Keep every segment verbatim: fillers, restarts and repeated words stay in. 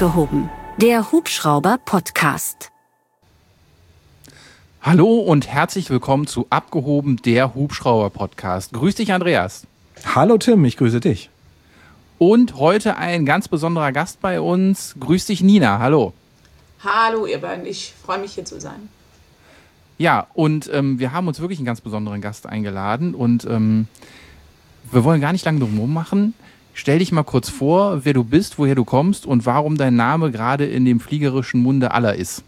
Abgehoben, der Hubschrauber-Podcast. Hallo und herzlich willkommen zu Abgehoben, der Hubschrauber-Podcast. Grüß dich, Andreas. Hallo Tim, ich grüße dich. Und heute ein ganz besonderer Gast bei uns. Grüß dich, Nina. Hallo. Hallo ihr beiden, ich freue mich hier zu sein. Ja, und ähm, wir haben uns wirklich einen ganz besonderen Gast eingeladen und ähm, wir wollen gar nicht lange drum herum machen. Stell dich mal kurz vor, wer du bist, woher du kommst und warum dein Name gerade in dem fliegerischen Munde aller ist.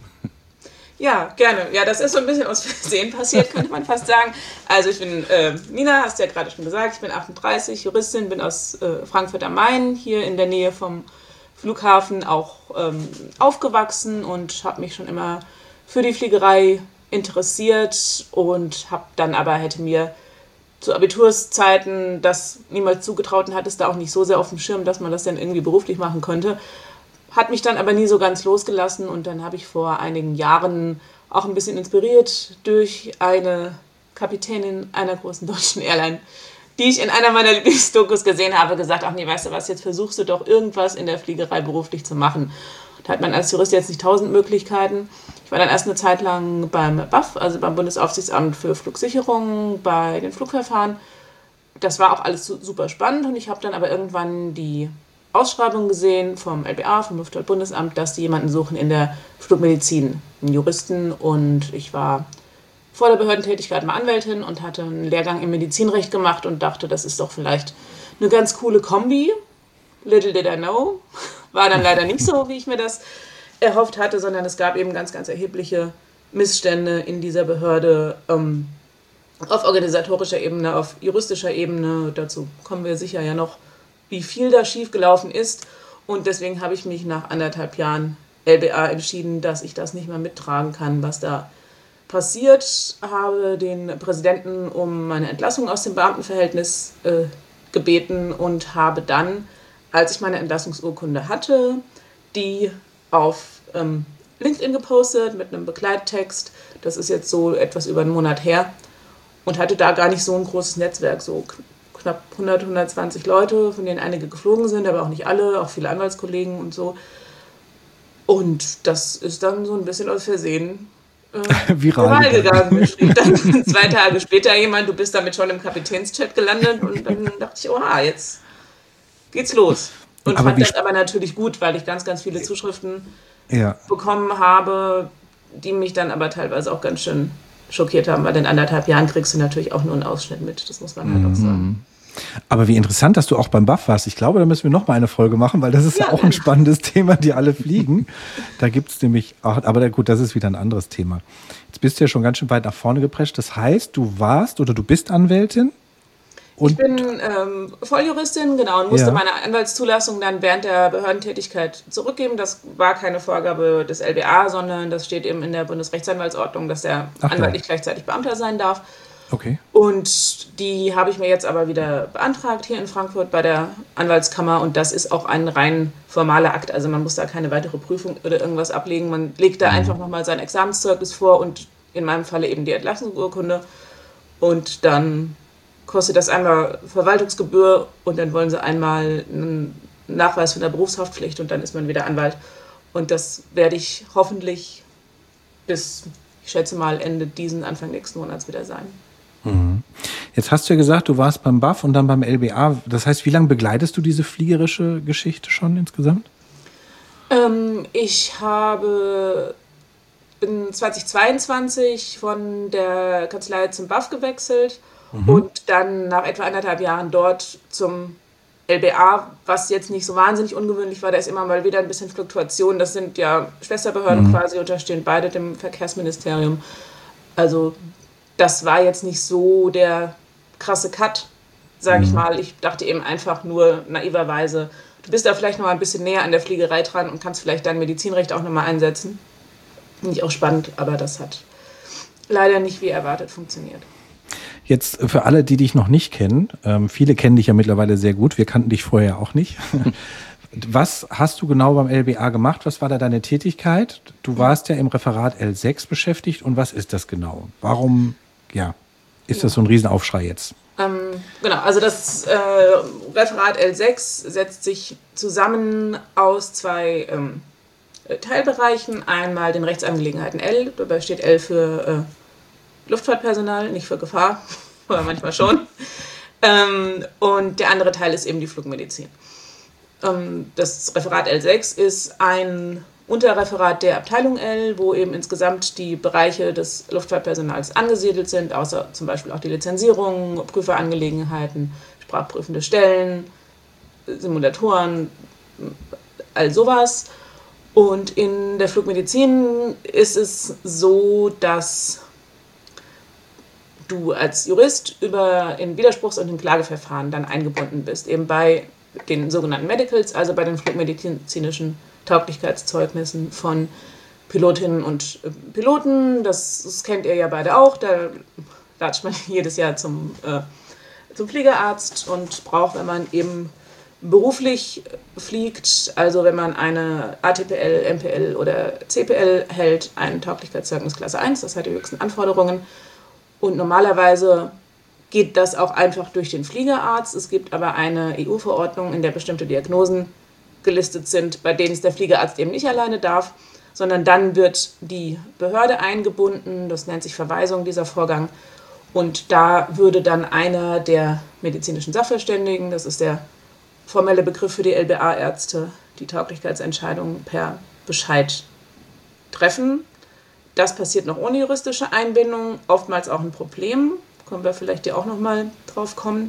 Ja, gerne. Ja, das ist so ein bisschen aus Versehen passiert, könnte man fast sagen. Also ich bin äh, Nina, hast du ja gerade schon gesagt, ich bin achtunddreißig, Juristin, bin aus äh, Frankfurt am Main, hier in der Nähe vom Flughafen auch ähm, aufgewachsen und habe mich schon immer für die Fliegerei interessiert und habe dann aber, hätte mir zu Abiturszeiten das niemals zugetraut und hatte es da auch nicht so sehr auf dem Schirm, dass man das dann irgendwie beruflich machen konnte. Hat mich dann aber nie so ganz losgelassen und dann habe ich vor einigen Jahren auch ein bisschen inspiriert durch eine Kapitänin einer großen deutschen Airline, die ich in einer meiner Lieblingsdokus gesehen habe, gesagt, ach nee, weißt du was, jetzt versuchst du doch irgendwas in der Fliegerei beruflich zu machen. Da hat man als Jurist jetzt nicht tausend Möglichkeiten. Ich war dann erst eine Zeit lang beim B A F, also beim Bundesaufsichtsamt für Flugsicherung, bei den Flugverfahren. Das war auch alles super spannend und ich habe dann aber irgendwann die Ausschreibung gesehen vom L B A, vom Luftfahrtbundesamt, dass die jemanden suchen in der Flugmedizin, einen Juristen, und ich war vor der Behördentätigkeit mal Anwältin und hatte einen Lehrgang im Medizinrecht gemacht und dachte, das ist doch vielleicht eine ganz coole Kombi. Little did I know. War dann leider nicht so, wie ich mir das erhofft hatte, sondern es gab eben ganz, ganz erhebliche Missstände in dieser Behörde ähm, auf organisatorischer Ebene, auf juristischer Ebene. Dazu kommen wir sicher ja noch, wie viel da schiefgelaufen ist. Und deswegen habe ich mich nach anderthalb Jahren L B A entschieden, dass ich das nicht mehr mittragen kann, was da passiert. Habe den Präsidenten um meine Entlassung aus dem Beamtenverhältnis äh, gebeten und habe dann, als ich meine Entlassungsurkunde hatte, die auf ähm, LinkedIn gepostet mit einem Begleittext. Das ist jetzt so etwas über einen Monat her und hatte da gar nicht so ein großes Netzwerk, so knapp hundert, hundertzwanzig Leute, von denen einige geflogen sind, aber auch nicht alle, auch viele Anwaltskollegen und so. Und das ist dann so ein bisschen aus Versehen äh, viral, viral gegangen. Mir schrieb dann zwei Tage später jemand, du bist damit schon im Kapitänschat gelandet, und dann dachte ich, oha, jetzt geht's los. Und aber fand das sp- aber natürlich gut, weil ich ganz, ganz viele Zuschriften ja. bekommen habe, die mich dann aber teilweise auch ganz schön schockiert haben, weil in anderthalb Jahren kriegst du natürlich auch nur einen Ausschnitt mit, das muss man halt auch sagen. Aber wie interessant, dass du auch beim B A F warst. Ich glaube, da müssen wir noch mal eine Folge machen, weil das ist ja, ja auch ein spannendes Thema, die alle fliegen. Da gibt es nämlich auch, aber gut, das ist wieder ein anderes Thema. Jetzt bist du ja schon ganz schön weit nach vorne geprescht. Das heißt, du warst oder du bist Anwältin? Und ich bin ähm, Volljuristin, genau, und musste ja. meine Anwaltszulassung dann während der Behördentätigkeit zurückgeben. Das war keine Vorgabe des L B A, sondern das steht eben in der Bundesrechtsanwaltsordnung, dass der Ach, Anwalt ja. nicht gleichzeitig Beamter sein darf. Okay. Und die habe ich mir jetzt aber wieder beantragt hier in Frankfurt bei der Anwaltskammer, und das ist auch ein rein formaler Akt. Also man muss da keine weitere Prüfung oder irgendwas ablegen. Man legt da mhm. einfach nochmal sein Examenszeugnis vor und in meinem Falle eben die Entlassungsurkunde, und dann kostet das einmal Verwaltungsgebühr und dann wollen sie einmal einen Nachweis von der Berufshaftpflicht und dann ist man wieder Anwalt. Und das werde ich hoffentlich bis, ich schätze mal, Ende diesen, Anfang nächsten Monats wieder sein. Mhm. Jetzt hast du ja gesagt, du warst beim B A F und dann beim L B A. Das heißt, wie lange begleitest du diese fliegerische Geschichte schon insgesamt? Ähm, ich habe bin zweitausendzweiundzwanzig von der Kanzlei zum B A F gewechselt. Mhm. Und dann nach etwa anderthalb Jahren dort zum L B A, was jetzt nicht so wahnsinnig ungewöhnlich war, da ist immer mal wieder ein bisschen Fluktuation. Das sind ja Schwesterbehörden mhm. quasi, unterstehen beide dem Verkehrsministerium. Also das war jetzt nicht so der krasse Cut, sage mhm. ich mal. Ich dachte eben einfach nur naiverweise, du bist da vielleicht noch mal ein bisschen näher an der Fliegerei dran und kannst vielleicht dein Medizinrecht auch noch mal einsetzen. Finde ich auch spannend, aber das hat leider nicht wie erwartet funktioniert. Jetzt für alle, die dich noch nicht kennen, ähm, viele kennen dich ja mittlerweile sehr gut, wir kannten dich vorher auch nicht. Was hast du genau beim L B A gemacht? Was war da deine Tätigkeit? Du warst ja im Referat L sechs beschäftigt, und was ist das genau? Warum, ja? ist das so ein Riesenaufschrei jetzt? Ähm, genau, also das äh, Referat L sechs setzt sich zusammen aus zwei ähm, Teilbereichen. Einmal den Rechtsangelegenheiten L, dabei steht L für äh, Luftfahrtpersonal, nicht für Gefahr, aber manchmal schon. Ähm, und der andere Teil ist eben die Flugmedizin. Ähm, das Referat L sechs ist ein Unterreferat der Abteilung L, wo eben insgesamt die Bereiche des Luftfahrtpersonals angesiedelt sind, außer zum Beispiel auch die Lizenzierung, Prüferangelegenheiten, sprachprüfende Stellen, Simulatoren, all sowas. Und in der Flugmedizin ist es so, dass du als Jurist über in Widerspruchs- und in Klageverfahren dann eingebunden bist, eben bei den sogenannten Medicals, also bei den flugmedizinischen Tauglichkeitszeugnissen von Pilotinnen und Piloten. Das, das kennt ihr ja beide auch. Da latscht man jedes Jahr zum, äh, zum Fliegerarzt und braucht, wenn man eben beruflich fliegt, also wenn man eine A T P L, M P L oder C P L hält, ein Tauglichkeitszeugnis Klasse eins, das hat die höchsten Anforderungen. Und normalerweise geht das auch einfach durch den Fliegerarzt. Es gibt aber eine E U-Verordnung, in der bestimmte Diagnosen gelistet sind, bei denen es der Fliegerarzt eben nicht alleine darf, sondern dann wird die Behörde eingebunden, das nennt sich Verweisung, dieser Vorgang. Und da würde dann einer der medizinischen Sachverständigen, das ist der formelle Begriff für die L B A-Ärzte, die Tauglichkeitsentscheidung per Bescheid treffen. Das passiert noch ohne juristische Einbindung, oftmals auch ein Problem, können wir vielleicht hier auch nochmal drauf kommen.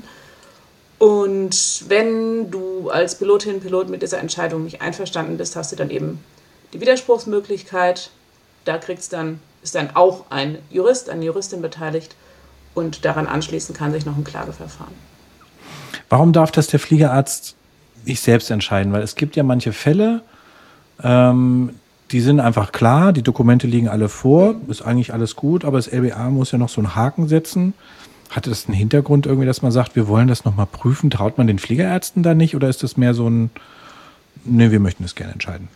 Und wenn du als Pilotin, Pilot mit dieser Entscheidung nicht einverstanden bist, hast du dann eben die Widerspruchsmöglichkeit. Da kriegt's dann, ist dann auch ein Jurist, eine Juristin beteiligt und daran anschließend kann sich noch ein Klageverfahren. Warum darf das der Fliegerarzt nicht selbst entscheiden? Weil es gibt ja manche Fälle, ähm, die sind einfach klar, die Dokumente liegen alle vor, ist eigentlich alles gut, aber das L B A muss ja noch so einen Haken setzen. Hatte das einen Hintergrund irgendwie, dass man sagt, wir wollen das nochmal prüfen? Traut man den Fliegerärzten da nicht oder ist das mehr so ein, nee, wir möchten es gerne entscheiden?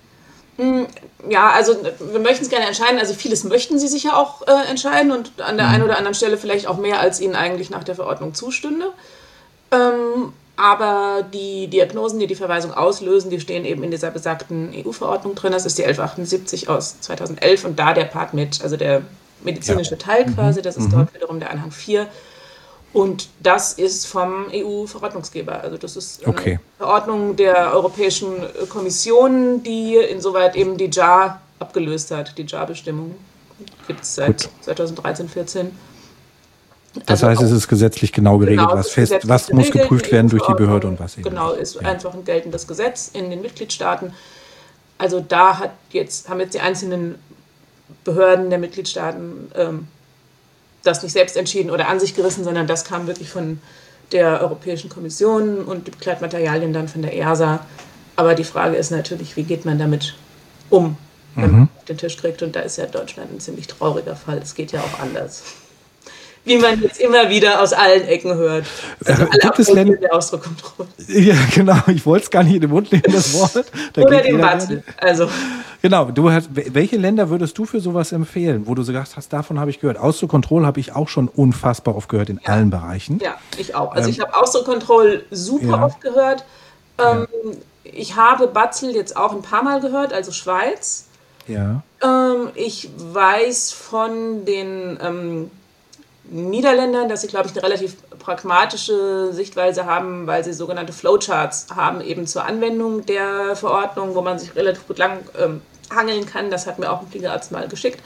Ja, also wir möchten es gerne entscheiden. Also vieles möchten sie sich ja auch äh, entscheiden und an der mhm. einen oder anderen Stelle vielleicht auch mehr, als ihnen eigentlich nach der Verordnung zustünde. Ähm, aber die Diagnosen, die die Verweisung auslösen, die stehen eben in dieser besagten E U-Verordnung drin. Das ist die elf achtundsiebzig aus zweitausendelf und da der Part mit, also der medizinische ja. Teil quasi, das ist mhm. dort wiederum der Anhang vier. Und das ist vom E U-Verordnungsgeber. Also das ist eine okay. Verordnung der Europäischen Kommission, die insoweit eben die J A R abgelöst hat. Die J A R-Bestimmung gibt es seit Gut. zweitausenddreizehn, vierzehn. Das also heißt, es ist gesetzlich genau geregelt, genau, was fest, was geregelt, muss geprüft werden durch die Behörde und was eben. Genau, ist ja. einfach ein geltendes Gesetz in den Mitgliedstaaten. Also da hat jetzt, haben jetzt die einzelnen Behörden der Mitgliedstaaten ähm, das nicht selbst entschieden oder an sich gerissen, sondern das kam wirklich von der Europäischen Kommission und die Begleitmaterialien dann von der E A S A. Aber die Frage ist natürlich, wie geht man damit um, wenn mhm. man auf den Tisch kriegt? Und da ist ja Deutschland ein ziemlich trauriger Fall. Es geht ja auch anders. Wie man jetzt immer wieder aus allen Ecken hört. Also alle Gibt es Länder, der Ausdruckkontrolle. Ja, genau. Ich wollte es gar nicht in den Mund nehmen, das Wort. Da Oder den Batzel. Also. Genau. Du hast, welche Länder würdest du für sowas empfehlen, wo du so gesagt hast, davon habe ich gehört? Ausdruckkontrolle habe ich auch schon unfassbar oft gehört in ja. allen Bereichen. Ja, ich auch. Also ähm, ich habe Ausdruckkontrolle super ja. oft gehört. Ähm, ja. Ich habe Batzel jetzt auch ein paar Mal gehört, also Schweiz. Ja. Ähm, ich weiß von den ähm, Niederländern, dass sie, glaube ich, eine relativ pragmatische Sichtweise haben, weil sie sogenannte Flowcharts haben, eben zur Anwendung der Verordnung, wo man sich relativ gut lang ähm, hangeln kann. Das hat mir auch ein Fliegerarzt mal geschickt.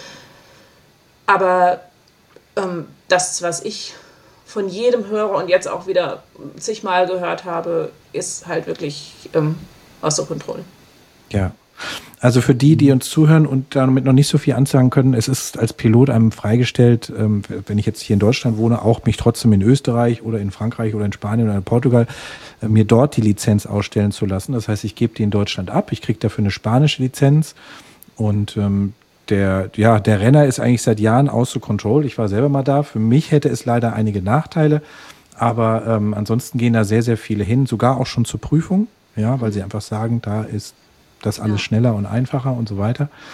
Aber ähm, das, was ich von jedem höre und jetzt auch wieder zigmal gehört habe, ist halt wirklich ähm, außer Kontrolle. Ja. Also für die, die uns zuhören und damit noch nicht so viel ansagen können, es ist als Pilot einem freigestellt, wenn ich jetzt hier in Deutschland wohne, auch mich trotzdem in Österreich oder in Frankreich oder in Spanien oder in Portugal, mir dort die Lizenz ausstellen zu lassen. Das heißt, ich gebe die in Deutschland ab, ich kriege dafür eine spanische Lizenz und der, ja, der Renner ist eigentlich seit Jahren außer Control. Ich war selber mal da. Für mich hätte es leider einige Nachteile, aber ähm, ansonsten gehen da sehr, sehr viele hin, sogar auch schon zur Prüfung, ja, weil sie einfach sagen, da ist das alles schneller und einfacher und so weiter.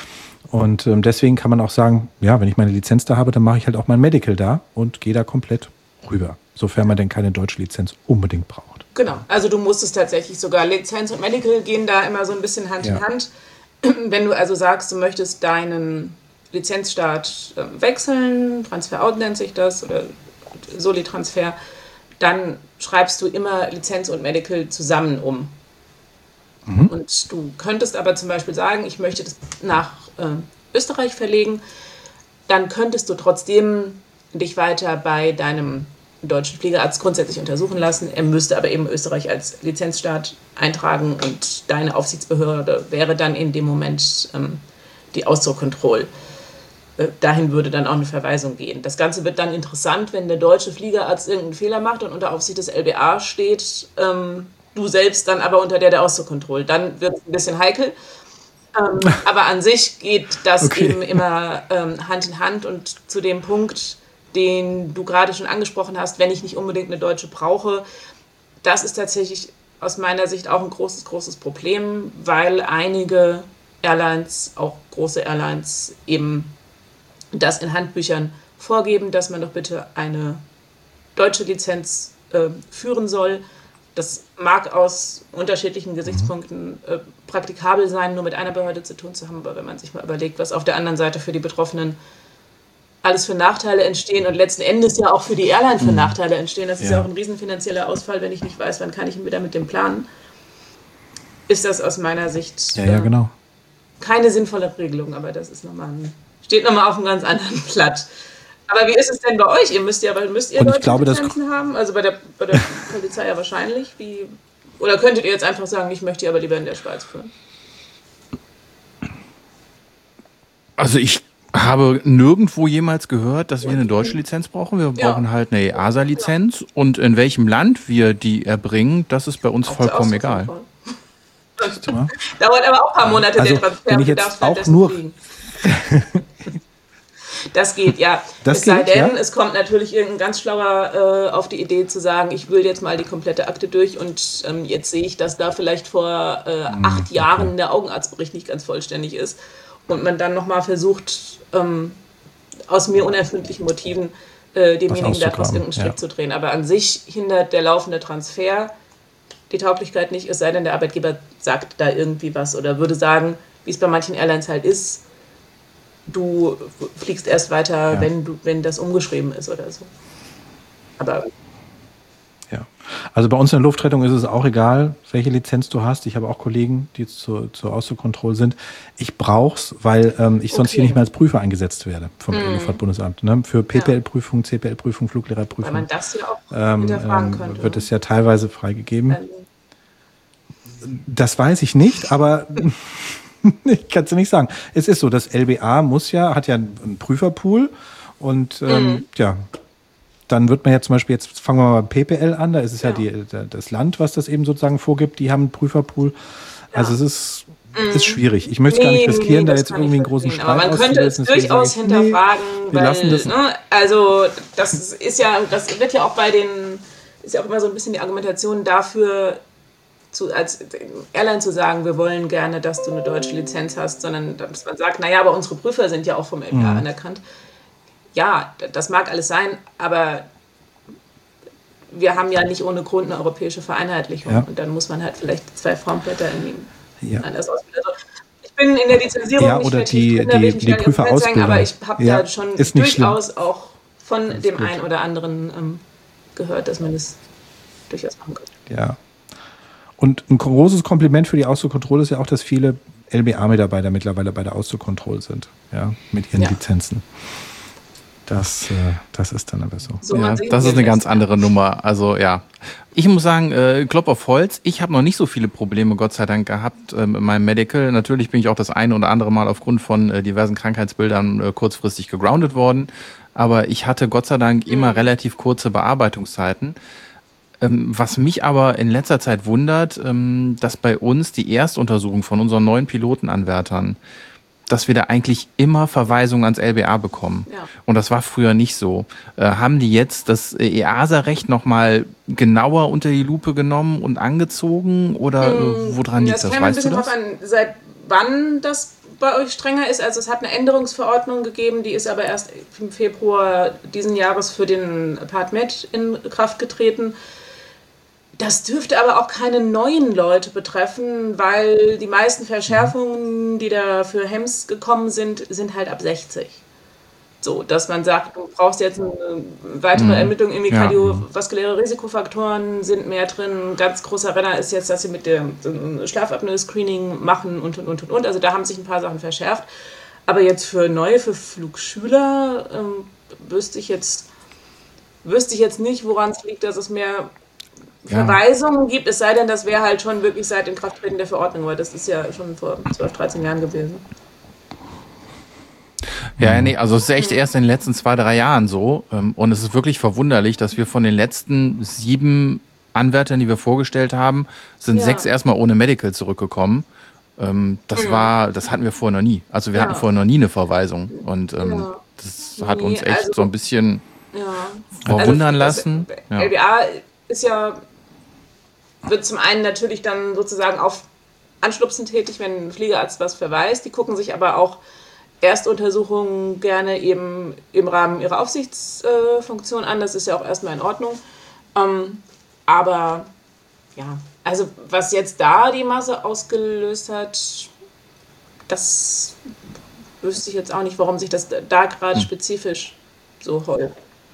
Und ähm, deswegen kann man auch sagen, ja, wenn ich meine Lizenz da habe, dann mache ich halt auch mein Medical da und gehe da komplett rüber, sofern man denn keine deutsche Lizenz unbedingt braucht. Genau, also du musst es tatsächlich sogar, Lizenz und Medical gehen da immer so ein bisschen Hand Ja. in Hand. Wenn du also sagst, du möchtest deinen Lizenzstaat äh, wechseln, Transfer-out nennt sich das, oder Soli-Transfer, dann schreibst du immer Lizenz und Medical zusammen um. Mhm. Und du könntest aber zum Beispiel sagen, ich möchte das nach äh, Österreich verlegen, dann könntest du trotzdem dich weiter bei deinem deutschen Fliegerarzt grundsätzlich untersuchen lassen. Er müsste aber eben Österreich als Lizenzstaat eintragen und deine Aufsichtsbehörde wäre dann in dem Moment ähm, die Ausdruckkontrolle. Äh, dahin würde dann auch eine Verweisung gehen. Das Ganze wird dann interessant, wenn der deutsche Fliegerarzt irgendeinen Fehler macht und unter Aufsicht des L B A steht, ähm, du selbst dann aber unter der der Ausdruckkontrolle. Dann wird es ein bisschen heikel. Ähm, aber an sich geht das Okay. eben immer ähm, Hand in Hand und zu dem Punkt, den du gerade schon angesprochen hast, wenn ich nicht unbedingt eine deutsche brauche, das ist tatsächlich aus meiner Sicht auch ein großes, großes Problem, weil einige Airlines, auch große Airlines, eben das in Handbüchern vorgeben, dass man doch bitte eine deutsche Lizenz äh, führen soll. Das mag aus unterschiedlichen Gesichtspunkten äh, praktikabel sein, nur mit einer Behörde zu tun zu haben, aber wenn man sich mal überlegt, was auf der anderen Seite für die Betroffenen alles für Nachteile entstehen und letzten Endes ja auch für die Airline für Nachteile entstehen, das ist ja, Ja. auch ein riesen finanzieller Ausfall, wenn ich nicht weiß, wann kann ich wieder mit dem planen, ist das aus meiner Sicht Ja, ja, äh, genau. keine sinnvolle Regelung, aber das ist nochmal ein, steht nochmal auf einem ganz anderen Blatt. Aber wie ist es denn bei euch? Ihr müsst ja, müsst ihr Und ich deutsche glaube, das- Lizenzen haben? Also bei der, bei der Polizei ja wahrscheinlich. Wie, oder könntet ihr jetzt einfach sagen, ich möchte die aber lieber in der Schweiz führen? Also ich habe nirgendwo jemals gehört, dass wir eine deutsche Lizenz brauchen. Wir Ja. brauchen halt eine E A S A-Lizenz. Und in welchem Land wir die erbringen, das ist bei uns Auch vollkommen zur egal. Ausdruckskontrolle. Dauert aber auch ein paar Monate Also, der Transfer. wenn ich du jetzt darfst auch währenddessen nur- fliegen. Das geht, ja. Das es sei geht, denn, ja? es kommt natürlich irgendein ganz Schlauer äh, auf die Idee zu sagen, ich will jetzt mal die komplette Akte durch und ähm, jetzt sehe ich, dass da vielleicht vor äh, acht Jahren der Augenarztbericht nicht ganz vollständig ist und man dann nochmal versucht, ähm, aus mir unerfindlichen Motiven äh, demjenigen daraus auszugraben, irgendeinen Strick ja. zu drehen. Aber an sich hindert der laufende Transfer die Tauglichkeit nicht, es sei denn, der Arbeitgeber sagt da irgendwie was oder würde sagen, wie es bei manchen Airlines halt ist, du fliegst erst weiter, Ja. wenn, du, wenn das umgeschrieben ist oder so. Aber Ja. Also bei uns in der Luftrettung ist es auch egal, welche Lizenz du hast. Ich habe auch Kollegen, die jetzt zur, zur Ausdruckkontrolle sind. Ich brauch's, weil ähm, ich sonst Okay. hier nicht mehr als Prüfer eingesetzt werde vom Luftfahrtbundesamt. Ne? Für P P L-Prüfung, C P L-Prüfung, weil Fluglehrerprüfung man das ja auch ähm, hinterfragen ähm, könnte. wird es ja teilweise freigegeben. Also, Das weiß ich nicht, aber ich kann es dir nicht sagen. Es ist so, das L B A muss ja, hat ja einen Prüferpool und ähm, Mhm. ja, dann wird man ja zum Beispiel, jetzt fangen wir mal beim P P L an, da ist es ja, Ja. die, da- das Land, was das eben sozusagen vorgibt, die haben einen Prüferpool. Also es ist, ist schwierig. Ich möchte es gar nicht Nee, nee, riskieren, nee, da das jetzt kann ich irgendwie einen großen verstehen. Streit Aber man könnte es auszulösen. Deswegen durchaus sage ich, nee, hinterfragen, wir weil, lassen das. ne, also das ist ja, das wird ja auch bei den, ist ja auch immer so ein bisschen die Argumentation dafür, zu, als Airline zu sagen, wir wollen gerne, dass du eine deutsche Lizenz hast, sondern dass man sagt, naja, aber unsere Prüfer sind ja auch vom L B A Mhm. anerkannt. Ja, d- das mag alles sein, aber wir haben ja nicht ohne Grund eine europäische Vereinheitlichung. Ja. Und dann muss man halt vielleicht zwei Formblätter irgendwie Ja. anders auswählen. Also, ich bin in der Lizenzierung Ja, nicht oder vertieft die- drin, da will die- ich nicht die gar nicht ins Netz sagen, Prüferausbildung. aber ich habe Ja, da schon ist nicht schlimm. durchaus auch von Alles dem gut. einen oder anderen ähm, gehört, dass man das durchaus machen kann. Ja. Und ein großes Kompliment für die Ausdruckkontrolle ist ja auch, dass viele L B A-Mitarbeiter mittlerweile bei der Ausdruckkontrolle sind, ja, mit ihren Ja. Lizenzen. Das, äh, das ist dann aber so. So, Ja, man sehen das wir ist eine fest. ganz andere Nummer. Also ja, ich muss sagen, äh, Klopf auf Holz. Ich habe noch nicht so viele Probleme, Gott sei Dank, gehabt ähm, in meinem Medical. Natürlich bin ich auch das eine oder andere Mal aufgrund von äh, diversen Krankheitsbildern äh, kurzfristig gegroundet worden. Aber ich hatte Gott sei Dank immer relativ kurze Bearbeitungszeiten. Ähm, was mich aber in letzter Zeit wundert, ähm, dass bei uns die Erstuntersuchung von unseren neuen Pilotenanwärtern, dass wir da eigentlich immer Verweisungen ans L B A bekommen. Ja. Und das war früher nicht so. Äh, haben die jetzt das äh, E A S A-Recht nochmal genauer unter die Lupe genommen und angezogen? Oder äh, woran liegt Das das? käme ein Weißt du bisschen das? drauf an, seit wann das bei euch strenger ist. Also es hat eine Änderungsverordnung gegeben, die ist aber erst im Februar diesen Jahres für den Part Med in Kraft getreten. Das dürfte aber auch keine neuen Leute betreffen, weil die meisten Verschärfungen, die da für Hems gekommen sind, sind halt ab sechzig. So, dass man sagt, du brauchst jetzt eine weitere mhm. Ermittlung, irgendwie Ja. kardiovaskuläre Risikofaktoren sind mehr drin. Ein ganz großer Renner ist jetzt, dass sie mit dem Schlafapnoe-Screening machen und, und, und, und, und. Also da haben sich ein paar Sachen verschärft. Aber jetzt für neue, für Flugschüler ähm, wüsste ich jetzt, wüsste ich jetzt nicht, woran es liegt, dass es mehr Ja. Verweisungen gibt. Es sei denn, das wäre halt schon wirklich seit Inkrafttreten der Verordnung, weil das ist ja schon vor zwölf, dreizehn Jahren gewesen. Ja, nee, also es ist echt erst in den letzten zwei, drei Jahren so. ähm, Und es ist wirklich verwunderlich, dass wir von den letzten sieben Anwärtern, die wir vorgestellt haben, sind Ja. sechs erstmal ohne Medical zurückgekommen. Ähm, Das war, das hatten wir vorher noch nie. Also wir Ja. hatten vorher noch nie eine Verweisung. Und ähm, Ja. das hat Nee, uns echt also- so ein bisschen Ja. verwundern Also, lassen. das Ja. L B A ist ja, wird zum einen natürlich dann sozusagen auf Anschlupsen tätig, wenn ein Fliegerarzt was verweist. Die gucken sich aber auch Erstuntersuchungen gerne eben im Rahmen ihrer Aufsichtsfunktion an. Das ist ja auch erstmal in Ordnung. Ähm, aber ja, also was jetzt da die Masse ausgelöst hat, das wüsste ich jetzt auch nicht, warum sich das da gerade spezifisch so häuft.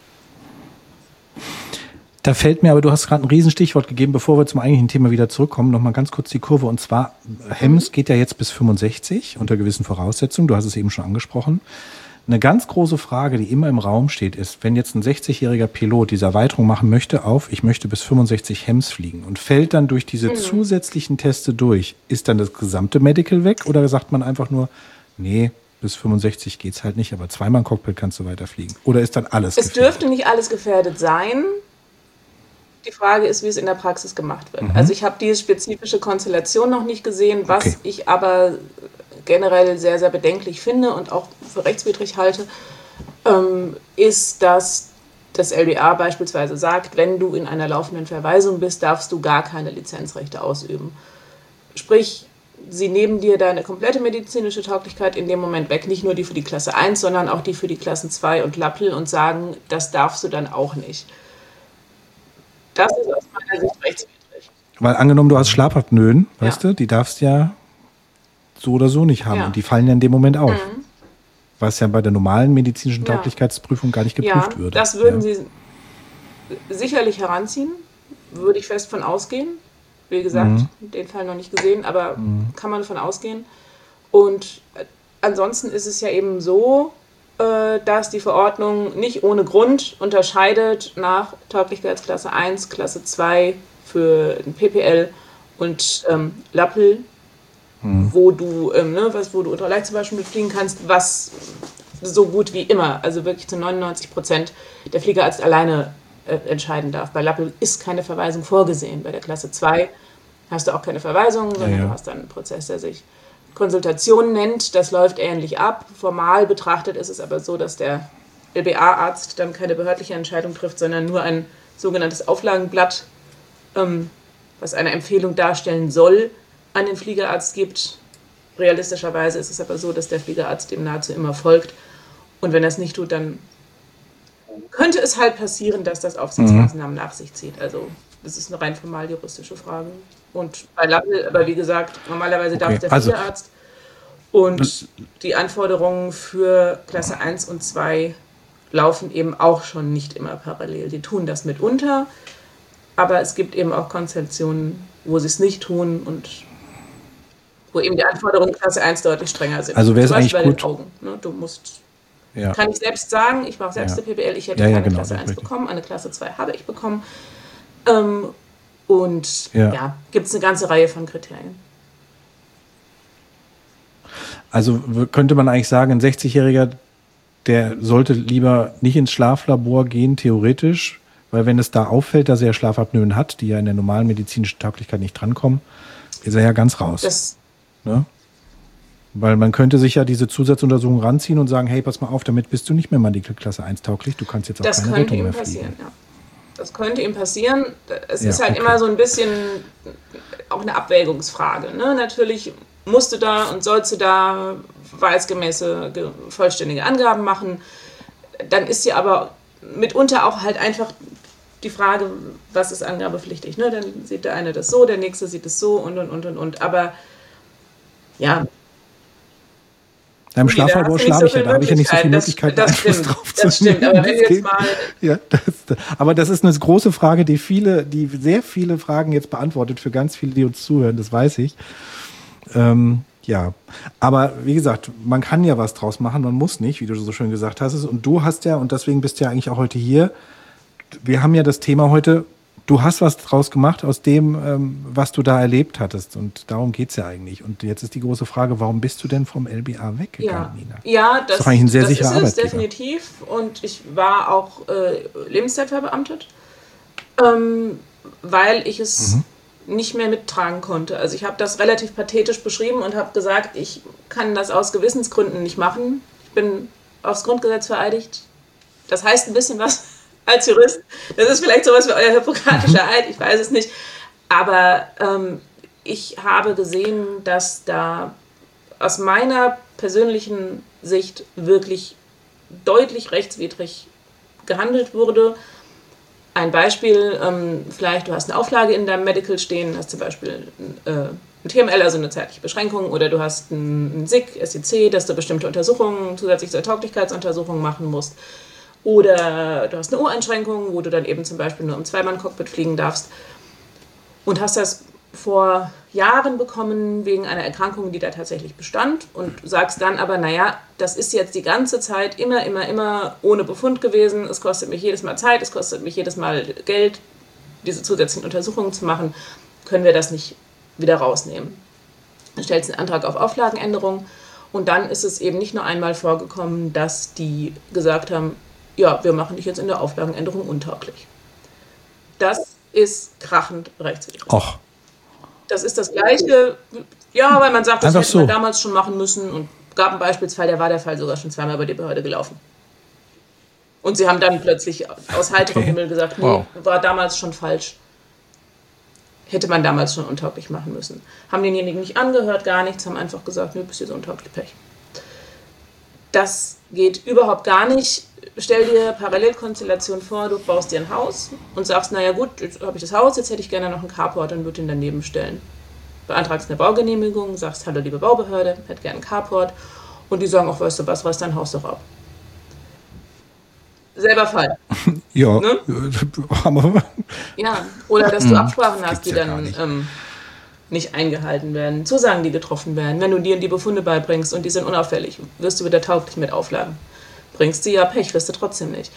Da fällt mir aber, du hast gerade ein Riesenstichwort gegeben, bevor wir zum eigentlichen Thema wieder zurückkommen, nochmal ganz kurz die Kurve. Und zwar, Hems geht ja jetzt bis fünfundsechzig unter gewissen Voraussetzungen. Du hast es eben schon angesprochen. Eine ganz große Frage, die immer im Raum steht, ist, wenn jetzt ein sechzigjähriger Pilot diese Erweiterung machen möchte auf, ich möchte bis fünfundsechzig Hems fliegen und fällt dann durch diese zusätzlichen Teste durch, ist dann das gesamte Medical weg oder sagt man einfach nur, nee, bis fünfundsechzig geht's halt nicht, aber zweimal im Cockpit kannst du weiterfliegen? Oder ist dann alles Es gefährdet? dürfte nicht alles gefährdet sein. Die Frage ist, wie es in der Praxis gemacht wird. Also ich habe diese spezifische Konstellation noch nicht gesehen, was Okay. ich aber generell sehr, sehr bedenklich finde und auch für rechtswidrig halte, ähm, ist, dass das L B A beispielsweise sagt, wenn du in einer laufenden Verweisung bist, darfst du gar keine Lizenzrechte ausüben. Sprich, sie nehmen dir deine komplette medizinische Tauglichkeit in dem Moment weg, nicht nur die für die Klasse eins, sondern auch die für die Klassen zwei und Lappel und sagen, das darfst du dann auch nicht. Das ist aus meiner Sicht rechtswidrig. Weil angenommen, du hast Schlafapnoen, weißt Ja. du, die darfst ja so oder so nicht haben. Ja. Und die fallen ja in dem Moment auf. Mhm. Was ja bei der normalen medizinischen Ja. Tauglichkeitsprüfung gar nicht Ja, geprüft würde. das würden ja. sie sicherlich heranziehen, würde ich fest von ausgehen. Wie gesagt, Mhm. den Fall noch nicht gesehen, aber kann man davon ausgehen. Und äh, ansonsten ist es ja eben so, äh, dass die Verordnung nicht ohne Grund unterscheidet nach Tauglichkeitsklasse eins, Klasse zwei für den P P L und ähm, Lappel, wo du, ähm, ne, was, wo du unter Leicht zum Beispiel mitfliegen kannst, was so gut wie immer, also wirklich zu neunundneunzig Prozent der Fliegerarzt alleine äh, entscheiden darf. Bei Lappel ist keine Verweisung vorgesehen. Bei der Klasse zwei hast du auch keine Verweisung, sondern Ja, ja. du hast dann einen Prozess, der sich Konsultation nennt. Das läuft ähnlich ab. Formal betrachtet ist es aber so, dass der L B A-Arzt dann keine behördliche Entscheidung trifft, sondern nur ein sogenanntes Auflagenblatt, ähm, was eine Empfehlung darstellen soll, an den Fliegerarzt gibt. Realistischerweise ist es aber so, dass der Fliegerarzt dem nahezu immer folgt. Und wenn er es nicht tut, dann könnte es halt passieren, dass das Aufsichtsmaßnahmen nach sich zieht. Also das ist eine rein formal juristische Frage. Und bei Lappel, aber wie gesagt, normalerweise darf Okay, der also- Fliegerarzt. Und die Anforderungen für Klasse eins und zwei laufen eben auch schon nicht immer parallel. Die tun das mitunter, aber es gibt eben auch Konstellationen, wo sie es nicht tun und wo eben die Anforderungen Klasse eins deutlich strenger sind. Also wäre es Zum Beispiel eigentlich bei gut- den Augen. Ne? Du musst, Ja. kann ich selbst sagen, ich mache selbst Ja. eine P P L, ich hätte Ja, ja, keine genau, Klasse das ist eins richtig. bekommen, eine Klasse zwei habe ich bekommen. Ähm, und Ja. ja, gibt es eine ganze Reihe von Kriterien. Also w- könnte man eigentlich sagen, ein sechzigjähriger, der sollte lieber nicht ins Schlaflabor gehen, theoretisch, weil wenn es da auffällt, dass er Schlafapnoen hat, die ja in der normalen medizinischen Tauglichkeit nicht drankommen, ist er ja ganz raus. Das Ne? Weil man könnte sich ja diese Zusatzuntersuchung ranziehen und sagen, hey, pass mal auf, damit bist du nicht mehr Medical Klasse eins tauglich, du kannst jetzt auch Das keine könnte Rettung ihm mehr passieren, fliegen. ja. Das könnte ihm passieren. Es Ja, ist halt okay. immer so ein bisschen auch eine Abwägungsfrage. Ne? Natürlich musst du da und sollst du da wahrheitsgemäße, vollständige Angaben machen. Dann ist ja aber mitunter auch halt einfach die Frage, was ist angabepflichtig. Ne? Dann sieht der eine das so, der nächste sieht es so und, und, und, und, und. Aber ja... Im Schlaflabor schlafe ich ja, da habe ich ja nicht so viele Möglichkeiten, das, das Einfluss stimmt, drauf zu das stimmt, nehmen. aber wenn jetzt mal... Ja, das, aber das ist eine große Frage, die viele, die sehr viele Fragen jetzt beantwortet für ganz viele, die uns zuhören, das weiß ich. Ähm, ja, aber wie gesagt, man kann ja was draus machen, man muss nicht, wie du so schön gesagt hast. Und du hast ja, und deswegen bist du ja eigentlich auch heute hier, wir haben ja das Thema heute, du hast was draus gemacht aus dem, ähm, was du da erlebt hattest. Und darum geht es ja eigentlich. Und jetzt ist die große Frage, warum bist du denn vom L B A weggegangen, ja. Nina? Ja, das, das ist doch eigentlich ein sehr das sicherer ist es Arbeitgeber. Definitiv. Und ich war auch äh, lebenszeitverbeamtet, ähm, weil ich es mhm. nicht mehr mittragen konnte. Also ich habe das relativ pathetisch beschrieben und habe gesagt, ich kann das aus Gewissensgründen nicht machen. Ich bin aufs Grundgesetz vereidigt. Das heißt ein bisschen was als Jurist. Das ist vielleicht sowas wie euer hippokratischer Eid, ich weiß es nicht. Aber ähm, ich habe gesehen, dass da aus meiner persönlichen Sicht wirklich deutlich rechtswidrig gehandelt wurde. Ein Beispiel, ähm, vielleicht du hast eine Auflage in deinem Medical stehen, hast zum Beispiel äh, ein T M L, also eine zeitliche Beschränkung, oder du hast ein, ein S I C, S I C, dass du bestimmte Untersuchungen, zusätzlich zur Tauglichkeitsuntersuchungen machen musst. Oder du hast eine Ureinschränkung, wo du dann eben zum Beispiel nur im Zweimann-Cockpit fliegen darfst und hast das vor Jahren bekommen wegen einer Erkrankung, die da tatsächlich bestand und sagst dann aber, naja, das ist jetzt die ganze Zeit immer, immer, immer ohne Befund gewesen, es kostet mich jedes Mal Zeit, es kostet mich jedes Mal Geld, diese zusätzlichen Untersuchungen zu machen, können wir das nicht wieder rausnehmen. Dann stellst du einen Antrag auf Auflagenänderung und dann ist es eben nicht nur einmal vorgekommen, dass die gesagt haben, ja, wir machen dich jetzt in der Auflagenänderung untauglich. Das ist krachend rechtswidrig. Och. Das ist das Gleiche, ja, weil man sagt, das Einfach hätte so. man damals schon machen müssen und gab einen Beispielsfall, der war der Fall sogar schon zweimal bei der Behörde gelaufen. Und sie haben dann plötzlich aus heiterem Okay. Himmel gesagt, nee, Wow. war damals schon falsch. Hätte man damals schon untauglich machen müssen. Haben denjenigen nicht angehört, gar nichts, haben einfach gesagt, nö, bist jetzt untauglich, Pech. Das geht überhaupt gar nicht. Stell dir Parallelkonstellation vor, du baust dir ein Haus und sagst, naja gut, jetzt habe ich das Haus, jetzt hätte ich gerne noch einen Carport und würde ihn daneben stellen. Beantragst eine Baugenehmigung, sagst, hallo liebe Baubehörde, hätte gerne einen Carport und die sagen, ach weißt du was, reiß dein Haus doch ab. Selber Fall. Ja. Ne? Aber Ja, oder dass du Absprachen hast, die Gibt's ja gar dann nicht. ähm, nicht eingehalten werden, Zusagen, die getroffen werden. Wenn du dir die Befunde beibringst und die sind unauffällig, wirst du wieder tauglich mit Auflagen. Bringst sie ja Pech, wirst du trotzdem nicht.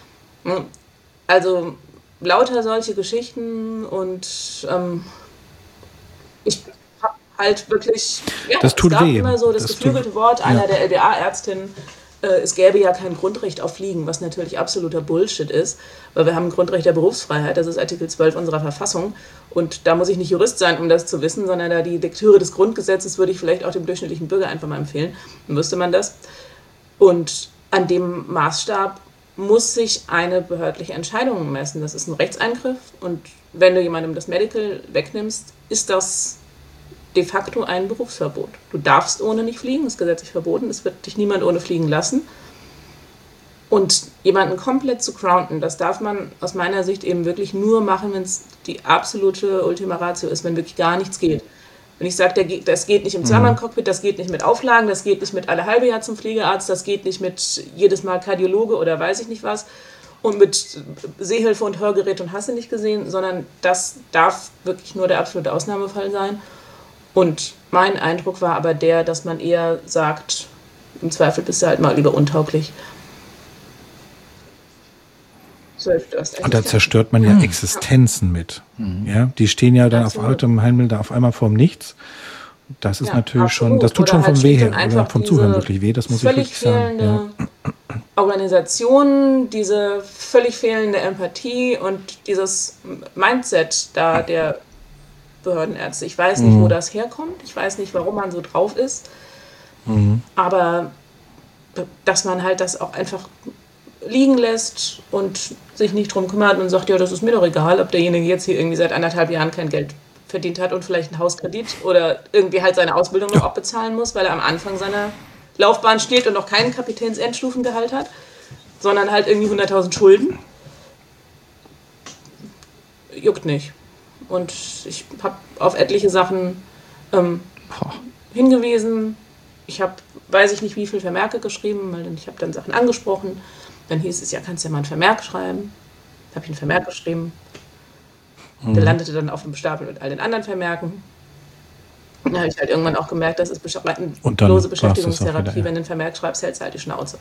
Also lauter solche Geschichten und ähm, ich habe halt wirklich, ja, Das tut es gab weh. immer so das, Das geflügelte tut- Wort einer ja. der L B A-Ärztinnen, äh, es gäbe ja kein Grundrecht auf Fliegen, was natürlich absoluter Bullshit ist, weil wir haben ein Grundrecht der Berufsfreiheit, das ist Artikel zwölf unserer Verfassung und da muss ich nicht Jurist sein, um das zu wissen, sondern da die Lektüre des Grundgesetzes würde ich vielleicht auch dem durchschnittlichen Bürger einfach mal empfehlen, dann wüsste man das. Und an dem Maßstab muss sich eine behördliche Entscheidung messen. Das ist ein Rechtseingriff und wenn du jemandem das Medical wegnimmst, ist das de facto ein Berufsverbot. Du darfst ohne nicht fliegen, das ist gesetzlich verboten, es wird dich niemand ohne fliegen lassen. Und jemanden komplett zu grounden, das darf man aus meiner Sicht eben wirklich nur machen, wenn es die absolute Ultima Ratio ist, wenn wirklich gar nichts geht. Wenn ich sage, das geht nicht im Zweimann-Cockpit, das geht nicht mit Auflagen, das geht nicht mit alle halbe Jahr zum Fliegerarzt, das geht nicht mit jedes Mal Kardiologe oder weiß ich nicht was und mit Sehhilfe und Hörgerät und hast du nicht gesehen, sondern das darf wirklich nur der absolute Ausnahmefall sein. Und mein Eindruck war aber der, dass man eher sagt, im Zweifel bist du halt mal lieber untauglich. Und da zerstört man ja Existenzen mit. Ja, die stehen ja dann Absolut. auf altem Himmel da auf einmal vorm Nichts. Das ist Ja, natürlich schon, absolut. das tut Oder schon halt vom Weh schlicht her, und oder einfach vom diese Zuhören wirklich weh, das muss ich völlig wirklich sagen. fehlende Ja. Organisation, diese völlig fehlende Empathie und dieses Mindset da der Behördenärzte. Ich weiß nicht, wo das herkommt. Ich weiß nicht, warum man so drauf ist. Aber dass man halt das auch einfach liegen lässt und sich nicht drum kümmert und sagt, ja, das ist mir doch egal, ob derjenige jetzt hier irgendwie seit anderthalb Jahren kein Geld verdient hat und vielleicht einen Hauskredit oder irgendwie halt seine Ausbildung noch auch bezahlen muss, weil er am Anfang seiner Laufbahn steht und noch keinen Kapitäns-Endstufengehalt hat, sondern halt irgendwie hunderttausend Schulden. Juckt nicht. Und ich habe auf etliche Sachen ähm, hingewiesen. Ich habe, weiß ich nicht, wie viele Vermerke geschrieben, weil ich habe dann Sachen angesprochen. Dann hieß es, ja, kannst du ja mal einen Vermerk schreiben. Da habe ich einen Vermerk geschrieben. Mhm. Der landete dann auf dem Stapel mit all den anderen Vermerken. Dann habe ich halt irgendwann auch gemerkt, das ist bloße Beschäftigungstherapie. Wenn du einen Vermerk schreibst, hältst du halt die Schnauze.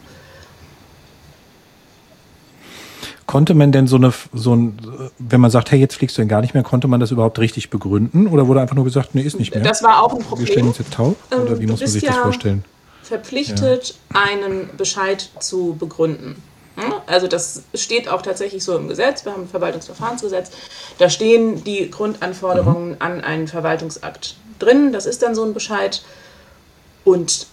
Konnte man denn so eine, so ein, wenn man sagt, hey, jetzt fliegst du denn gar nicht mehr, konnte man das überhaupt richtig begründen? Oder wurde einfach nur gesagt, nee, ist nicht mehr? Das war auch ein Problem. Wir stellen uns jetzt taub? Oder wie muss man sich das vorstellen? Verpflichtet, ja. einen Bescheid zu begründen. Also das steht auch tatsächlich so im Gesetz. Wir haben ein Verwaltungsverfahrensgesetz. Da stehen die Grundanforderungen mhm. an einen Verwaltungsakt drin. Das ist dann so ein Bescheid. Und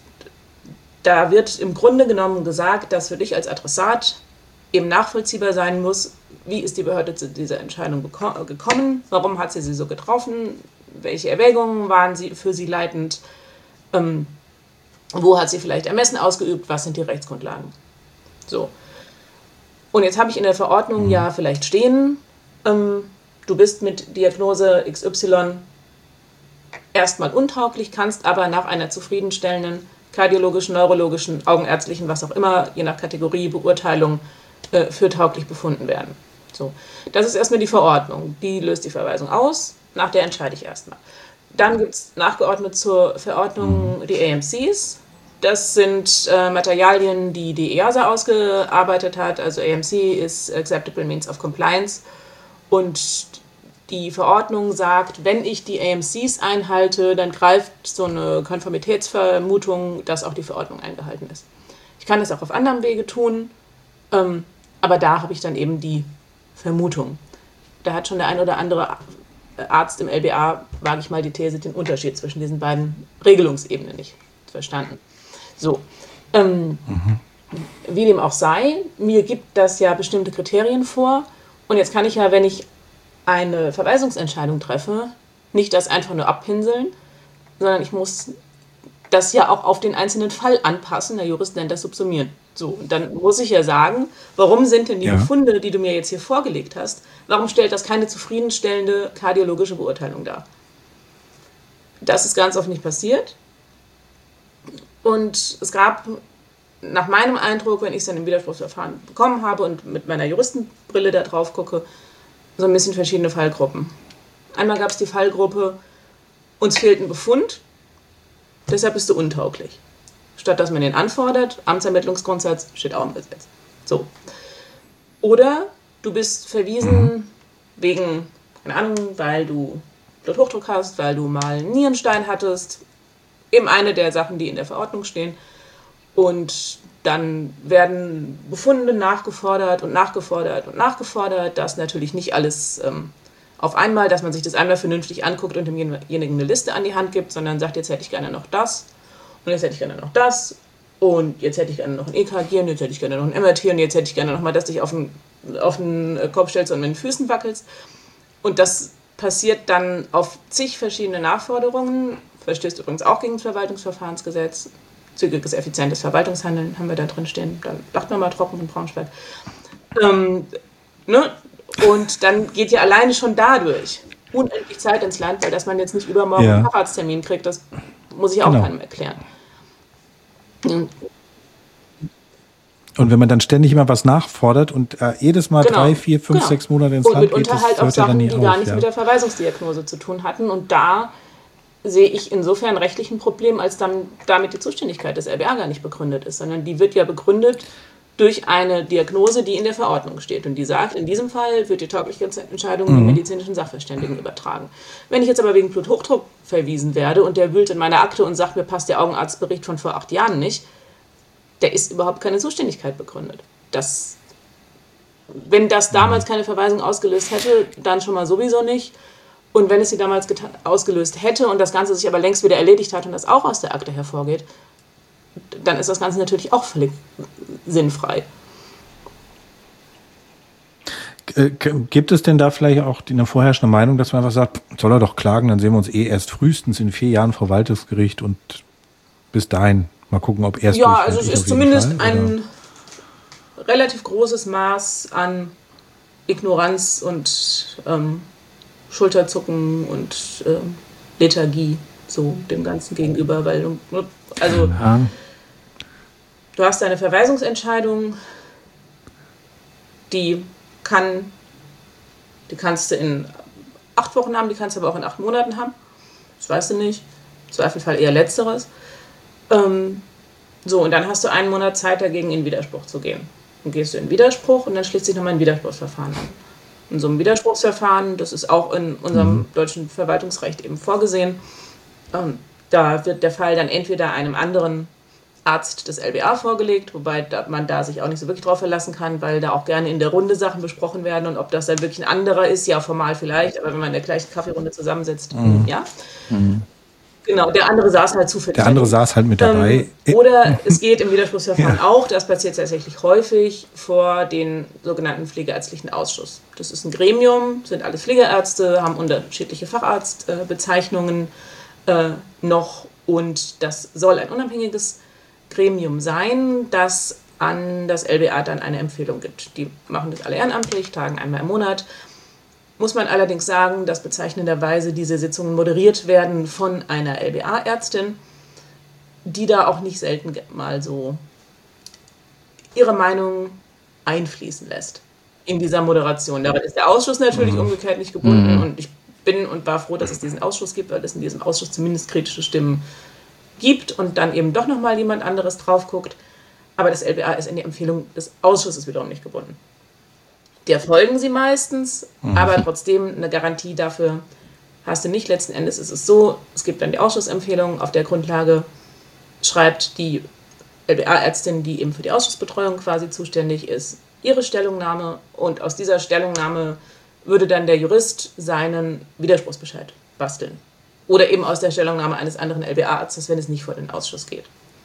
da wird im Grunde genommen gesagt, dass für dich als Adressat eben nachvollziehbar sein muss, wie ist die Behörde zu dieser Entscheidung beko- gekommen, warum hat sie sie so getroffen, welche Erwägungen waren sie für sie leitend, ähm, wo hat sie vielleicht Ermessen ausgeübt, was sind die Rechtsgrundlagen. So. Und jetzt habe ich in der Verordnung mhm. ja vielleicht stehen, ähm, du bist mit Diagnose X Y erstmal untauglich, kannst aber nach einer zufriedenstellenden kardiologischen, neurologischen, augenärztlichen, was auch immer, je nach Kategorie, Beurteilung, äh, für tauglich befunden werden. So. Das ist erstmal die Verordnung. Die löst die Verweisung aus, nach der entscheide ich erstmal. Dann gibt es nachgeordnet zur Verordnung die A M Cs. Das sind äh, Materialien, die die E A S A ausgearbeitet hat. Also A M C ist Acceptable Means of Compliance. Und die Verordnung sagt, wenn ich die A M Cs einhalte, dann greift so eine Konformitätsvermutung, dass auch die Verordnung eingehalten ist. Ich kann das auch auf anderem Wege tun, ähm, aber da habe ich dann eben die Vermutung. Da hat schon der ein oder andere Arzt im L B A, wage ich mal die These, den Unterschied zwischen diesen beiden Regelungsebenen nicht verstanden. So, ähm, mhm. wie dem auch sei, mir gibt das ja bestimmte Kriterien vor und jetzt kann ich ja, wenn ich eine Verweisungsentscheidung treffe, nicht das einfach nur abpinseln, sondern ich muss das ja auch auf den einzelnen Fall anpassen. Der Jurist nennt das Subsumieren. So, und dann muss ich ja sagen, warum sind denn die ja. Befunde, die du mir jetzt hier vorgelegt hast, warum stellt das keine zufriedenstellende kardiologische Beurteilung dar? Das ist ganz oft nicht passiert. Und es gab nach meinem Eindruck, wenn ich es dann im Widerspruchsverfahren bekommen habe und mit meiner Juristenbrille da drauf gucke, so ein bisschen verschiedene Fallgruppen. Einmal gab es die Fallgruppe, uns fehlt ein Befund, deshalb bist du untauglich. Statt dass man den anfordert, Amtsermittlungsgrundsatz steht auch im Gesetz. So. Oder du bist verwiesen wegen, keine Ahnung, weil du Bluthochdruck hast, weil du mal einen Nierenstein hattest, eben eine der Sachen, die in der Verordnung stehen. Und dann werden Befunde nachgefordert und nachgefordert und nachgefordert. Das natürlich nicht alles ähm, auf einmal, dass man sich das einmal vernünftig anguckt und demjenigen eine Liste an die Hand gibt, sondern sagt, jetzt hätte ich gerne noch das und jetzt hätte ich gerne noch das und jetzt hätte ich gerne noch ein E K G und jetzt hätte ich gerne noch ein M R T und jetzt hätte ich gerne noch mal, dass du dich auf den, auf den Kopf stellst und mit den Füßen wackelst. Und das passiert dann auf zig verschiedene Nachforderungen. Verstößt übrigens auch gegen das Verwaltungsverfahrensgesetz. Zügiges, effizientes Verwaltungshandeln haben wir da drin stehen. Da lacht man mal trocken in Braunschweig. Ähm, ne? Und dann geht ja alleine schon dadurch unendlich Zeit ins Land, weil dass man jetzt nicht übermorgen ja. einen Facharzttermin kriegt, das muss ich auch genau. keinem erklären. Und, und wenn man dann ständig immer was nachfordert und äh, jedes Mal genau. drei, vier, fünf, genau. sechs Monate ins und Land geht, das halt auch Sachen, die auf, gar nichts ja. mit der Verweisungsdiagnose zu tun hatten. Und da sehe ich insofern rechtlich ein Problem, als dann damit die Zuständigkeit des L B A gar nicht begründet ist, sondern die wird ja begründet durch eine Diagnose, die in der Verordnung steht. Und die sagt, in diesem Fall wird die Tauglichkeitsentscheidung mhm. den medizinischen Sachverständigen übertragen. Wenn ich jetzt aber wegen Bluthochdruck verwiesen werde und der wühlt in meiner Akte und sagt, mir passt der Augenarztbericht von vor acht Jahren nicht, der ist überhaupt keine Zuständigkeit begründet. Das, wenn das damals keine Verweisung ausgelöst hätte, dann schon mal sowieso nicht. Und wenn es sie damals geta- ausgelöst hätte und das Ganze sich aber längst wieder erledigt hat und das auch aus der Akte hervorgeht, dann ist das Ganze natürlich auch völlig sinnfrei. Gibt es denn da vielleicht auch eine vorherrschende Meinung, dass man einfach sagt, soll er doch klagen, dann sehen wir uns eh erst frühestens in vier Jahren vor Verwaltungsgericht und bis dahin Mal gucken, ob er es Ja, also es durchhält. ist zumindest Fall, ein relativ großes Maß an Ignoranz und ähm, Schulterzucken und ähm, Lethargie so dem Ganzen gegenüber, weil du, also ja. du hast eine Verweisungsentscheidung, die kann, die kannst du in acht Wochen haben, die kannst du aber auch in acht Monaten haben. Das weißt du nicht. Im Zweifelfall eher Letzteres. Ähm, so, und dann hast du einen Monat Zeit dagegen, in Widerspruch zu gehen. Dann gehst du in Widerspruch und dann schließt sich nochmal ein Widerspruchsverfahren an. In so einem Widerspruchsverfahren, das ist auch in unserem mhm. deutschen Verwaltungsrecht eben vorgesehen, ähm, da wird der Fall dann entweder einem anderen Arzt des L B A vorgelegt, wobei man da sich auch nicht so wirklich drauf verlassen kann, weil da auch gerne in der Runde Sachen besprochen werden und ob das dann wirklich ein anderer ist, ja formal vielleicht, aber wenn man in der gleichen Kaffeerunde zusammensitzt, mhm. ja. Mhm. Genau, der andere saß halt zufällig. Der andere saß halt mit dabei. Ähm, oder es geht im Widerspruchsverfahren ja. auch, das passiert tatsächlich häufig, vor den sogenannten Pflegeärztlichen Ausschuss. Das ist ein Gremium, sind alles Pflegeärzte, haben unterschiedliche Facharztbezeichnungen äh, noch und das soll ein unabhängiges Gremium sein, das an das L B A dann eine Empfehlung gibt. Die machen das alle ehrenamtlich, tagen einmal im Monat. Muss man allerdings sagen, dass bezeichnenderweise diese Sitzungen moderiert werden von einer L B A-Ärztin, die da auch nicht selten mal so ihre Meinung einfließen lässt in dieser Moderation. Daran ist der Ausschuss natürlich mhm. umgekehrt nicht gebunden mhm. und ich bin und war froh, dass es diesen Ausschuss gibt, weil es in diesem Ausschuss zumindest kritische Stimmen gibt und dann eben doch nochmal jemand anderes drauf guckt. Aber das L B A ist in die Empfehlung des Ausschusses wiederum nicht gebunden. Der folgen sie meistens, mhm. aber trotzdem eine Garantie dafür hast du nicht. Letzten Endes ist es so, es gibt dann die Ausschussempfehlung, auf der Grundlage schreibt die L B A-Ärztin, die eben für die Ausschussbetreuung quasi zuständig ist, ihre Stellungnahme und aus dieser Stellungnahme würde dann der Jurist seinen Widerspruchsbescheid basteln. Oder eben aus der Stellungnahme eines anderen L B A-Arztes, wenn es nicht vor den Ausschuss geht.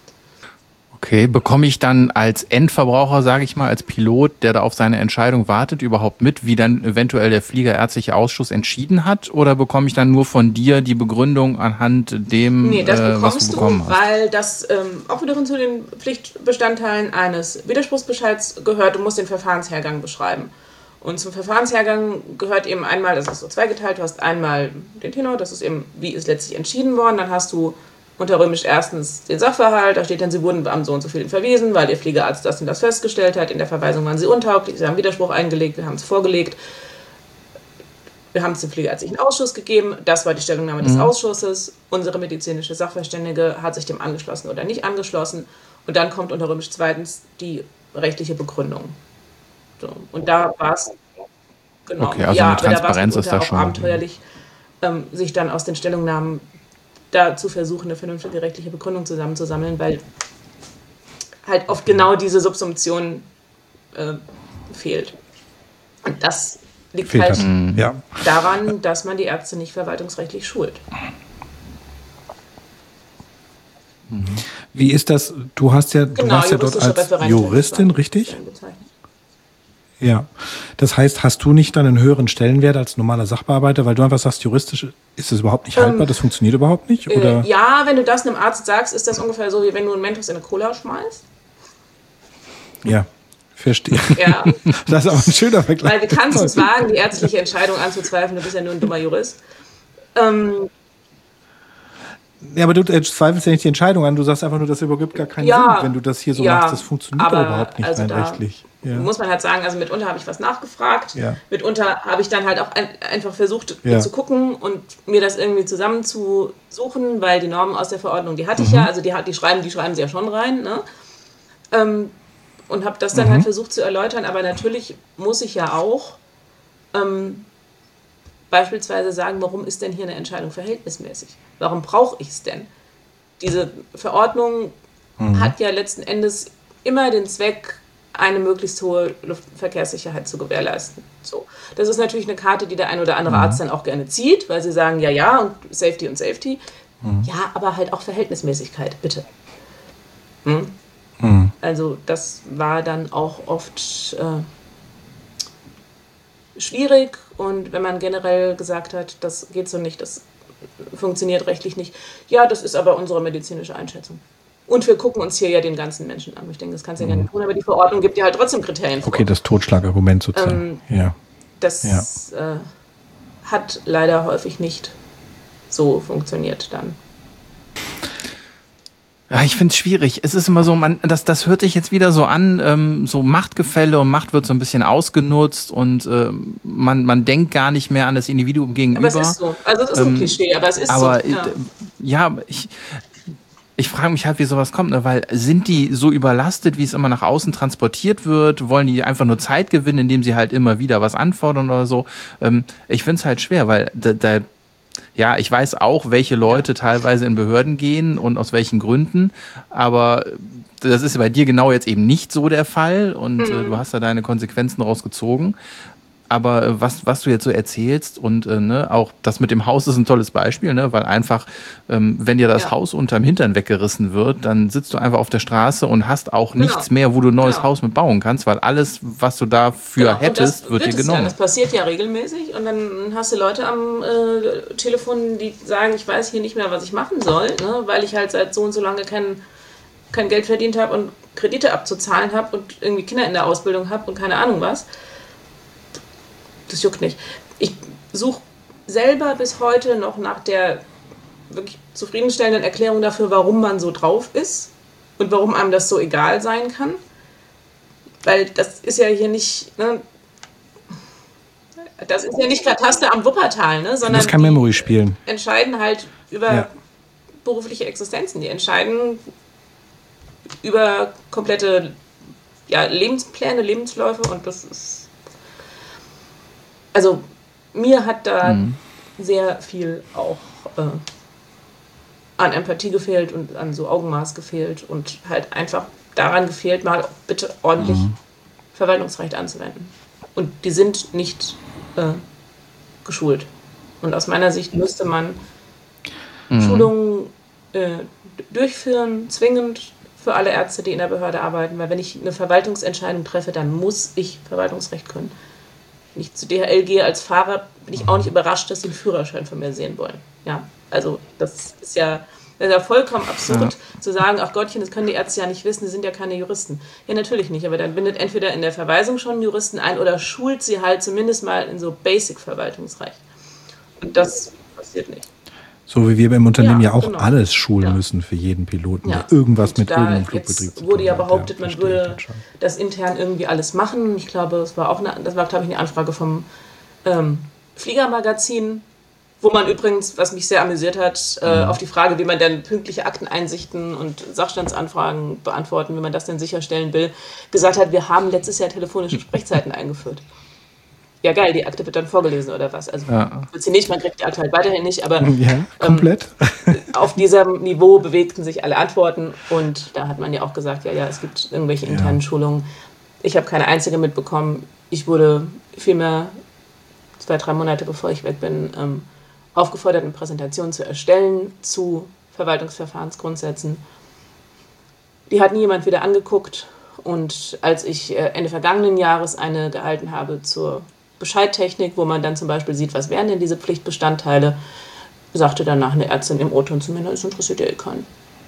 Okay, bekomme ich dann als Endverbraucher, sage ich mal, als Pilot, der da auf seine Entscheidung wartet, überhaupt mit, wie dann eventuell der Fliegerärztliche Ausschuss entschieden hat? Oder bekomme ich dann nur von dir die Begründung anhand dem, nee, das äh, was du bekommen du, hast? Weil das ähm, auch wiederum zu den Pflichtbestandteilen eines Widerspruchsbescheids gehört. Du musst den Verfahrenshergang beschreiben. Und zum Verfahrenshergang gehört eben einmal, das ist so zweigeteilt, du hast einmal den Tenor, das ist eben, wie ist letztlich entschieden worden, dann hast du unter römisch erstens den Sachverhalt, da steht dann, sie wurden am so und so vielen verwiesen, weil ihr Pflegearzt das und das festgestellt hat, in der Verweisung waren sie untauglich, sie haben Widerspruch eingelegt, wir haben es vorgelegt, wir haben es dem Pflegeärztlichen Ausschuss gegeben, das war die Stellungnahme mhm. des Ausschusses, unsere medizinische Sachverständige hat sich dem angeschlossen oder nicht angeschlossen und dann kommt unter römisch zweitens die rechtliche Begründung. So, und da war es, genau, okay, also ja, eine Transparenz ist da schon abenteuerlich, ähm, sich dann aus den Stellungnahmen da zu versuchen, eine vernünftige rechtliche Begründung zusammenzusammeln, weil halt oft genau diese Subsumption äh, fehlt. Und das liegt fehlt halt das. Ja. daran, dass man die Ärzte nicht verwaltungsrechtlich schult. Wie ist das? Du hast ja, du genau, warst ja dort als Juristin, richtig? Ja. Das heißt, hast du nicht dann einen höheren Stellenwert als normaler Sachbearbeiter, weil du einfach sagst, juristisch ist das überhaupt nicht haltbar, ähm, das funktioniert überhaupt nicht? Oder? Äh, ja, wenn du das einem Arzt sagst, ist das ungefähr so, wie wenn du einen Mentos in eine Cola schmeißt. Ja, verstehe. Ja. Das ist aber ein schöner Vergleich. Weil du kannst es wagen, die ärztliche Entscheidung anzuzweifeln, du bist ja nur ein dummer Jurist. Ähm, Ja, aber du zweifelst ja nicht die Entscheidung an, du sagst einfach nur, das übergibt gar keinen ja, Sinn, wenn du das hier so ja, machst. Das funktioniert aber überhaupt nicht also rein da rechtlich. Ja. Muss man halt sagen, also mitunter habe ich was nachgefragt, ja. mitunter habe ich dann halt auch ein, einfach versucht ja. zu gucken und mir das irgendwie zusammenzusuchen, weil die Normen aus der Verordnung, die hatte ich mhm. ja, also die, die, schreiben, die schreiben sie ja schon rein, ne? Ähm, und habe das dann mhm. halt versucht zu erläutern, aber natürlich muss ich ja auch ähm, beispielsweise sagen, warum ist denn hier eine Entscheidung verhältnismäßig? Warum brauche ich es denn? Diese Verordnung mhm. hat ja letzten Endes immer den Zweck, eine möglichst hohe Luftverkehrssicherheit zu gewährleisten. So. Das ist natürlich eine Karte, die der ein oder andere mhm. Arzt dann auch gerne zieht, weil sie sagen, ja, ja, und Safety und Safety. Mhm. Ja, aber halt auch Verhältnismäßigkeit, bitte. Hm? Mhm. Also das war dann auch oft äh, schwierig und wenn man generell gesagt hat, das geht so nicht, das funktioniert rechtlich nicht. Ja, das ist aber unsere medizinische Einschätzung. Und wir gucken uns hier ja den ganzen Menschen an. Ich denke, das kannst du ja gar nicht tun, aber die Verordnung gibt ja halt trotzdem Kriterien vor. Okay, das Totschlagargument sozusagen. Ähm, ja. Das ja. Äh, hat leider häufig nicht so funktioniert dann. Ja, ich finde es schwierig. Es ist immer so, man, das, das hört sich jetzt wieder so an, ähm, so Machtgefälle und Macht wird so ein bisschen ausgenutzt und ähm, man, man denkt gar nicht mehr an das Individuum gegenüber. Aber es ist so. Also es ist ein ähm, Klischee, aber es ist aber, so. Ja, ja ich, ich frage mich halt, wie sowas kommt, ne? Weil sind die so überlastet, wie es immer nach außen transportiert wird? Wollen die einfach nur Zeit gewinnen, indem sie halt immer wieder was anfordern oder so? Ähm, ich finde es halt schwer, weil da, da ja, ich weiß auch, welche Leute teilweise in Behörden gehen und aus welchen Gründen, aber das ist bei dir genau jetzt eben nicht so der Fall und mhm. äh, du hast da deine Konsequenzen rausgezogen. Aber äh, was, was du jetzt so erzählst und äh, ne, auch das mit dem Haus ist ein tolles Beispiel, ne, weil einfach, ähm, wenn dir das ja. Haus unterm Hintern weggerissen wird, dann sitzt du einfach auf der Straße und hast auch genau. nichts mehr, wo du ein neues genau. Haus mit bauen kannst, weil alles, was du dafür genau. hättest, wird dir genommen. Ja, das passiert ja regelmäßig und dann hast du Leute am äh, Telefon, die sagen, ich weiß hier nicht mehr, was ich machen soll, ne, weil ich halt seit so und so lange kein, kein Geld verdient habe und Kredite abzuzahlen habe und irgendwie Kinder in der Ausbildung habe und keine Ahnung was. Das juckt nicht. Ich suche selber bis heute noch nach der wirklich zufriedenstellenden Erklärung dafür, warum man so drauf ist und warum einem das so egal sein kann. Weil das ist ja hier nicht, ne, das ist ja nicht Kataster am Wuppertal, ne, sondern das kann Memory spielen. Entscheiden halt über ja. berufliche Existenzen. Die entscheiden über komplette ja, Lebenspläne, Lebensläufe und das ist also mir hat da mhm. sehr viel auch äh, an Empathie gefehlt und an so Augenmaß gefehlt und halt einfach daran gefehlt, mal bitte ordentlich mhm. Verwaltungsrecht anzuwenden. Und die sind nicht äh, geschult. Und aus meiner Sicht müsste man mhm. Schulungen äh, durchführen, zwingend für alle Ärzte, die in der Behörde arbeiten, weil wenn ich eine Verwaltungsentscheidung treffe, dann muss ich Verwaltungsrecht können. Wenn ich zu D H L gehe als Fahrer, bin ich auch nicht überrascht, dass sie einen Führerschein von mir sehen wollen. Ja, also das ist ja, das ist ja vollkommen absurd ja. zu sagen, ach Gottchen, das können die Ärzte ja nicht wissen, die sind ja keine Juristen. Ja, natürlich nicht, aber dann bindet entweder in der Verweisung schon Juristen ein oder schult sie halt zumindest mal in so Basic-Verwaltungsrecht. Und das passiert nicht. So wie wir beim Unternehmen ja, ja auch genau. alles schulen ja. müssen für jeden Piloten, ja. der irgendwas und mit da irgendeinem Flugbetrieb zu tun hat. Wurde ja behauptet, ja, man würde das intern irgendwie alles machen. Ich glaube, das war auch eine, das war, glaube ich, eine Anfrage vom ähm, Fliegermagazin, wo man übrigens, was mich sehr amüsiert hat, äh, mhm. auf die Frage, wie man denn pünktliche Akteneinsichten und Sachstandsanfragen beantworten, wie man das denn sicherstellen will, gesagt hat, wir haben letztes Jahr telefonische Sprechzeiten eingeführt. Ja geil, die Akte wird dann vorgelesen oder was. Also ja. wird sie nicht, man kriegt die Akte halt weiterhin nicht, aber ja, komplett. Ähm, auf diesem Niveau bewegten sich alle Antworten und da hat man ja auch gesagt, ja, ja, es gibt irgendwelche internen ja. Schulungen. Ich habe keine einzige mitbekommen. Ich wurde vielmehr zwei, drei Monate bevor ich weg bin, ähm, aufgefordert, eine Präsentation zu erstellen zu Verwaltungsverfahrensgrundsätzen. Die hat nie jemand wieder angeguckt und als ich äh, Ende vergangenen Jahres eine gehalten habe zur Bescheidtechnik, wo man dann zum Beispiel sieht, was wären denn diese Pflichtbestandteile, sagte danach eine Ärztin im O-Ton zu mir, das interessiert ja eh keinen.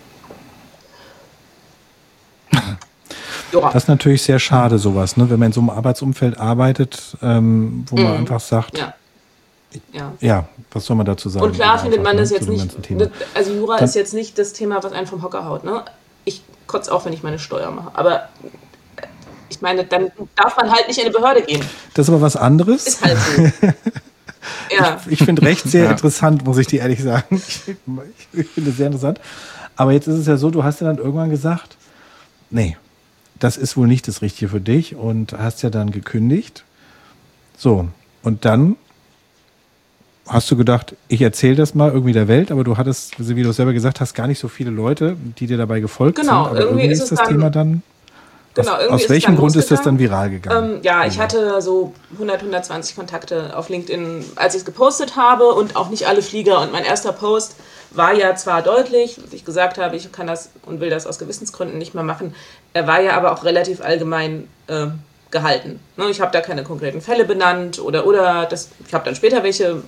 Das ist natürlich sehr schade, sowas, ne? Wenn man in so einem Arbeitsumfeld arbeitet, ähm, wo man mm. einfach sagt, ja. Ja. ja, was soll man dazu sagen? Und klar findet man das jetzt nicht, also Jura ist jetzt nicht das Thema, was einen vom Hocker haut, ne? Ich kotze auch, wenn ich meine Steuer mache, aber ich meine, dann darf man halt nicht in eine Behörde gehen. Das ist aber was anderes. Ist halt so. ja. Ich, ich finde Recht sehr ja. interessant, muss ich dir ehrlich sagen. Ich, ich, ich finde es sehr interessant. Aber jetzt ist es ja so, du hast ja dann irgendwann gesagt, nee, das ist wohl nicht das Richtige für dich und hast ja dann gekündigt. So, und dann hast du gedacht, ich erzähle das mal irgendwie der Welt, aber du hattest, wie du selber gesagt hast, gar nicht so viele Leute, die dir dabei gefolgt genau, sind. Aber irgendwie, irgendwie ist das dann, Thema dann... Genau, aus, aus welchem ist Grund ist das dann viral gegangen? Ähm, ja, ich hatte so hundert, hundertzwanzig Kontakte auf LinkedIn, als ich es gepostet habe und auch nicht alle Flieger. Und mein erster Post war ja zwar deutlich, dass ich gesagt habe, ich kann das und will das aus Gewissensgründen nicht mehr machen. Er war ja aber auch relativ allgemein äh, gehalten. Ne, ich habe da keine konkreten Fälle benannt oder, oder das, ich habe dann später welche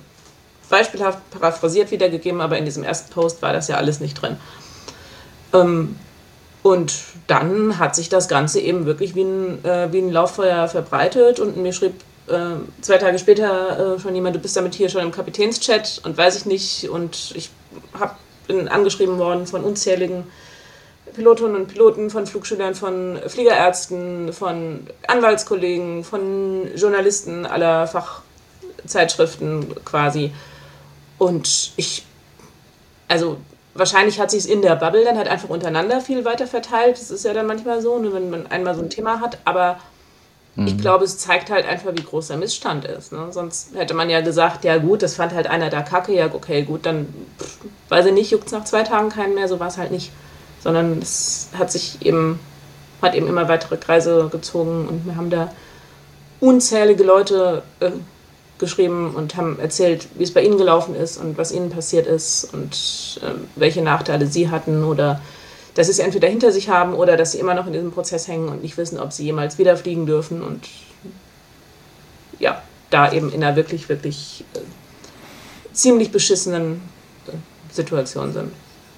beispielhaft paraphrasiert wiedergegeben, aber in diesem ersten Post war das ja alles nicht drin. Ähm, Und dann hat sich das Ganze eben wirklich wie ein, äh, wie ein Lauffeuer verbreitet und mir schrieb äh, zwei Tage später äh, schon jemand, du bist damit hier schon im Kapitänschat und weiß ich nicht. Und ich hab, bin angeschrieben worden von unzähligen Pilotinnen und Piloten, von Flugschülern, von Fliegerärzten, von Anwaltskollegen, von Journalisten aller Fachzeitschriften quasi. Und ich, also wahrscheinlich hat sich es in der Bubble dann halt einfach untereinander viel weiter verteilt. Das ist ja dann manchmal so, ne, wenn man einmal so ein Thema hat. Aber mhm. ich glaube, es zeigt halt einfach, wie groß der Missstand ist. Ne? Sonst hätte man ja gesagt, ja gut, das fand halt einer da kacke. Ja, okay, gut, dann, pff, weiß ich nicht, juckt es nach zwei Tagen keinen mehr. So war es halt nicht. Sondern es hat sich eben, hat eben immer weitere Kreise gezogen. Und wir haben da unzählige Leute äh, geschrieben und haben erzählt, wie es bei ihnen gelaufen ist und was ihnen passiert ist und äh, welche Nachteile sie hatten oder dass sie es entweder hinter sich haben oder dass sie immer noch in diesem Prozess hängen und nicht wissen, ob sie jemals wieder fliegen dürfen und ja, da eben in einer wirklich, wirklich äh, ziemlich beschissenen äh, Situation sind.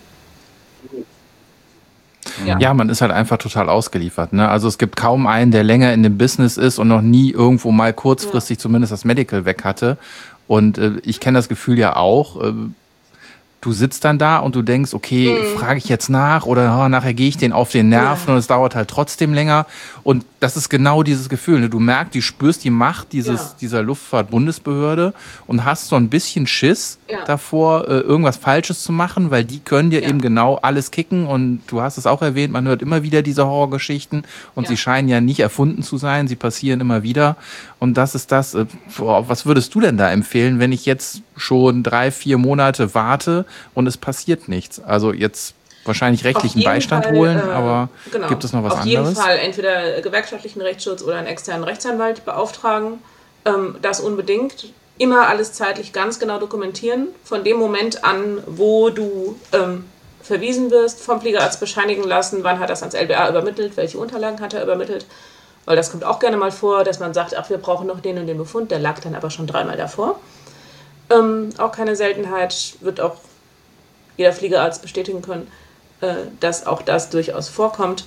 Ja. ja, man ist halt einfach total ausgeliefert. Ne? Also es gibt kaum einen, der länger in dem Business ist und noch nie irgendwo mal kurzfristig ja. zumindest das Medical weg hatte. Und äh, ich kenne das Gefühl ja auch. Äh, du sitzt dann da und du denkst, okay, mhm. frage ich jetzt nach oder oh, nachher gehe ich den auf den Nerven ja. und es dauert halt trotzdem länger. Und das ist genau dieses Gefühl. Ne? Du merkst, du spürst die Macht dieses, ja. dieser Luftfahrtbundesbehörde und hast so ein bisschen Schiss ja. davor, äh, irgendwas Falsches zu machen, weil die können dir ja. eben genau alles kicken. Und du hast es auch erwähnt, man hört immer wieder diese Horrorgeschichten und ja. sie scheinen ja nicht erfunden zu sein, sie passieren immer wieder. Und das ist das, äh, was würdest du denn da empfehlen, wenn ich jetzt schon drei, vier Monate warte und es passiert nichts? Also jetzt wahrscheinlich rechtlichen Beistand Fall, holen, äh, aber genau. gibt es noch was Auf anderes? Auf jeden Fall entweder gewerkschaftlichen Rechtsschutz oder einen externen Rechtsanwalt beauftragen. Ähm, das unbedingt. Immer alles zeitlich ganz genau dokumentieren. Von dem Moment an, wo du ähm, verwiesen wirst, vom Fliegerarzt bescheinigen lassen, wann hat er es ans L B A übermittelt, welche Unterlagen hat er übermittelt. Weil das kommt auch gerne mal vor, dass man sagt, ach, wir brauchen noch den und den Befund, der lag dann aber schon dreimal davor. Ähm, auch keine Seltenheit, wird auch jeder Fliegerarzt bestätigen können, äh, dass auch das durchaus vorkommt.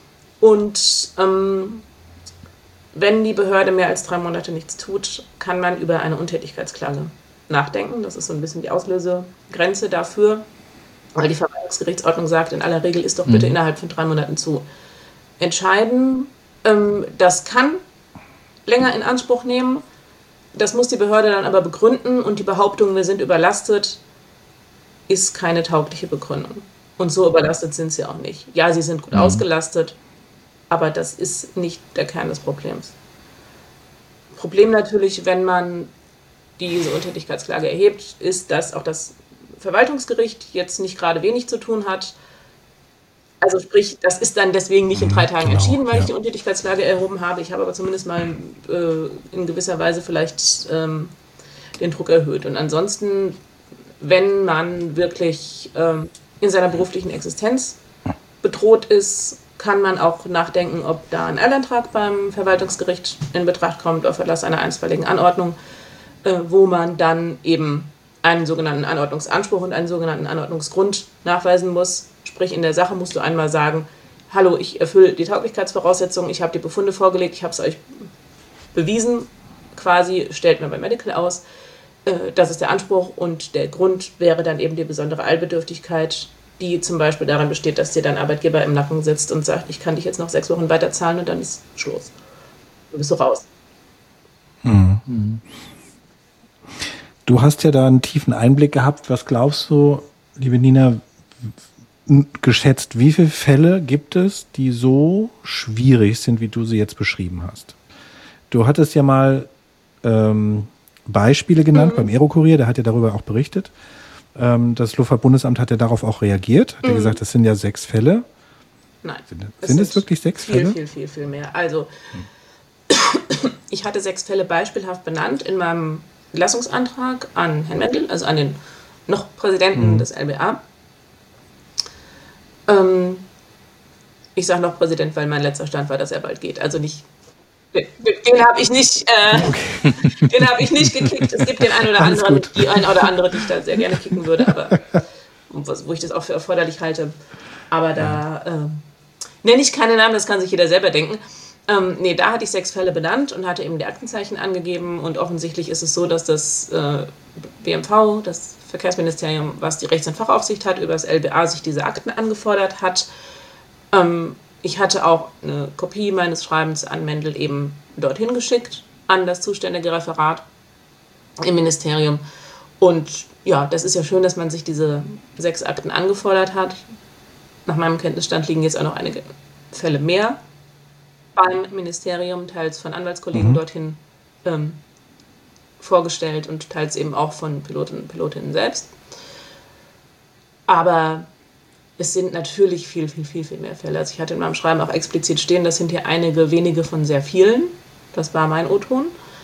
Und ähm, wenn die Behörde mehr als drei Monate nichts tut, kann man über eine Untätigkeitsklage nachdenken. Das ist so ein bisschen die Auslösegrenze dafür, weil die Verwaltungsgerichtsordnung sagt, in aller Regel ist doch bitte mhm. innerhalb von drei Monaten zu entscheiden. Ähm, das kann länger in Anspruch nehmen. Das muss die Behörde dann aber begründen und die Behauptung, wir sind überlastet, ist keine taugliche Begründung. Und so überlastet sind sie auch nicht. Ja, sie sind gut mhm. ausgelastet, aber das ist nicht der Kern des Problems. Problem natürlich, wenn man diese Untätigkeitsklage erhebt, ist, dass auch das Verwaltungsgericht jetzt nicht gerade wenig zu tun hat. Also sprich, das ist dann deswegen nicht in drei Tagen genau, entschieden, weil ja. ich die Untätigkeitsklage erhoben habe. Ich habe aber zumindest mal äh, in gewisser Weise vielleicht ähm, den Druck erhöht. Und ansonsten, wenn man wirklich ähm, in seiner beruflichen Existenz bedroht ist, kann man auch nachdenken, ob da ein Eilantrag beim Verwaltungsgericht in Betracht kommt auf Erlass einer einstweiligen Anordnung, äh, wo man dann eben einen sogenannten Anordnungsanspruch und einen sogenannten Anordnungsgrund nachweisen muss. Sprich, in der Sache musst du einmal sagen, hallo, ich erfülle die Tauglichkeitsvoraussetzungen, ich habe die Befunde vorgelegt, ich habe es euch bewiesen, quasi stellt mir bei Medical aus. Äh, das ist der Anspruch und der Grund wäre dann eben die besondere Eilbedürftigkeit, die zum Beispiel darin besteht, dass dir dein Arbeitgeber im Nacken sitzt und sagt, ich kann dich jetzt noch sechs Wochen weiterzahlen und dann ist Schluss. Du bist so raus. Mhm. Du hast ja da einen tiefen Einblick gehabt. Was glaubst du, liebe Nina, geschätzt, wie viele Fälle gibt es, die so schwierig sind, wie du sie jetzt beschrieben hast? Du hattest ja mal ähm, Beispiele genannt mhm. beim Aerokurier, der hat ja darüber auch berichtet. Das Luftfahrtbundesamt hat ja darauf auch reagiert. Hat ja mhm. gesagt, das sind ja sechs Fälle. Nein. Sind es, sind es wirklich sechs viel, Fälle? Viel, viel, viel mehr. Also, hm. ich hatte sechs Fälle beispielhaft benannt in meinem Entlassungsantrag an Herrn Mendel, also an den noch Präsidenten mhm. des L B A. Ähm, ich sage noch Präsident, weil mein letzter Stand war, dass er bald geht. Also nicht... Den, den habe ich nicht, äh, okay. den habe ich nicht gekickt. Es gibt den einen oder anderen, die ein oder andere, die ich da sehr gerne kicken würde, aber wo ich das auch für erforderlich halte. Aber da, äh, nenne ich keine Namen, das kann sich jeder selber denken. Ähm, nee, da hatte ich sechs Fälle benannt und hatte eben die Aktenzeichen angegeben. Und offensichtlich ist es so, dass das äh, B M V, das Verkehrsministerium, was die Rechts- und Fachaufsicht hat, über das L B A sich diese Akten angefordert hat. Ähm, ich hatte auch eine Kopie meines Schreibens an Mendel eben dorthin geschickt, an das zuständige Referat im Ministerium. Und ja, das ist ja schön, dass man sich diese sechs Akten angefordert hat. Nach meinem Kenntnisstand liegen jetzt auch noch einige Fälle mehr beim Ministerium, teils von Anwaltskollegen mhm. dorthin ähm, vorgestellt und teils eben auch von Pilotinnen und Pilotinnen selbst. Aber es sind natürlich viel, viel, viel, viel mehr Fälle. Also ich hatte in meinem Schreiben auch explizit stehen, das sind hier einige wenige von sehr vielen. Das war mein O-Ton.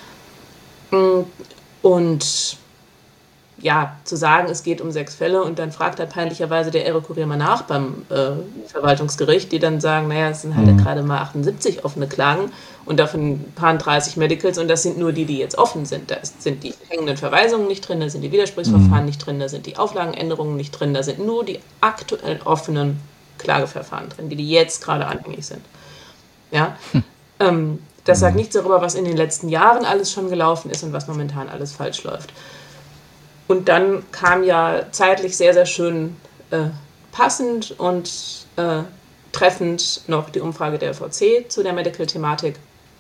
Und ja, zu sagen, es geht um sechs Fälle und dann fragt halt peinlicherweise der Aero-Kurier mal nach beim äh, Verwaltungsgericht, die dann sagen, naja, es sind halt mhm. gerade mal achtundsiebzig offene Klagen und davon ein paar dreißig Medicals und das sind nur die, die jetzt offen sind. Da sind die hängenden Verweisungen nicht drin, da sind die Widerspruchsverfahren mhm. nicht drin, da sind die Auflagenänderungen nicht drin, da sind nur die aktuell offenen Klageverfahren drin, die, die jetzt gerade anhängig sind. Ja, hm. ähm, das sagt nichts darüber, was in den letzten Jahren alles schon gelaufen ist und was momentan alles falsch läuft. Und dann kam ja zeitlich sehr, sehr schön äh, passend und äh, treffend noch die Umfrage der L V C zu der Medical-Thematik,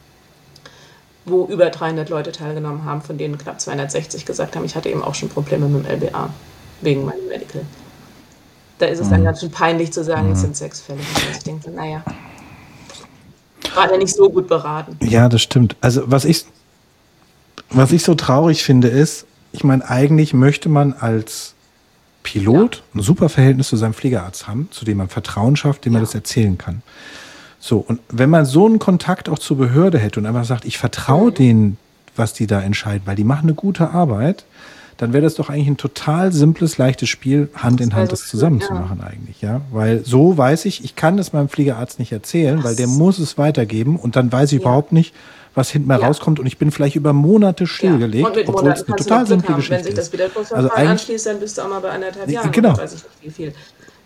wo über dreihundert Leute teilgenommen haben, von denen knapp zweihundertsechzig gesagt haben, ich hatte eben auch schon Probleme mit dem L B A wegen meinem Medical. Da ist es dann ganz schön peinlich zu sagen, es sind sechs Fälle. Und ich denke, naja, war ja nicht so gut beraten. Ja, das stimmt. Also was ich, was ich so traurig finde ist, ich meine, eigentlich möchte man als Pilot ja. ein super Verhältnis zu seinem Fliegerarzt haben, zu dem man Vertrauen schafft, dem ja. man das erzählen kann. So, und wenn man so einen Kontakt auch zur Behörde hätte und einfach sagt, ich vertraue mhm. denen, was die da entscheiden, weil die machen eine gute Arbeit, dann wäre das doch eigentlich ein total simples, leichtes Spiel, Hand in Hand das, das zusammen ja. zu machen eigentlich, ja. Weil so weiß ich, ich kann das meinem Fliegerarzt nicht erzählen, das weil der muss es weitergeben und dann weiß ich ja. überhaupt nicht, was hinten mal ja. rauskommt und ich bin vielleicht über Monate stillgelegt, ja. obwohl es eine total simple Geschichte ist. Wenn sich das Widerspruchsverfahren also anschließt, dann bist du auch mal bei anderthalb Jahren. Genau. Weiß ich nicht, wie viel.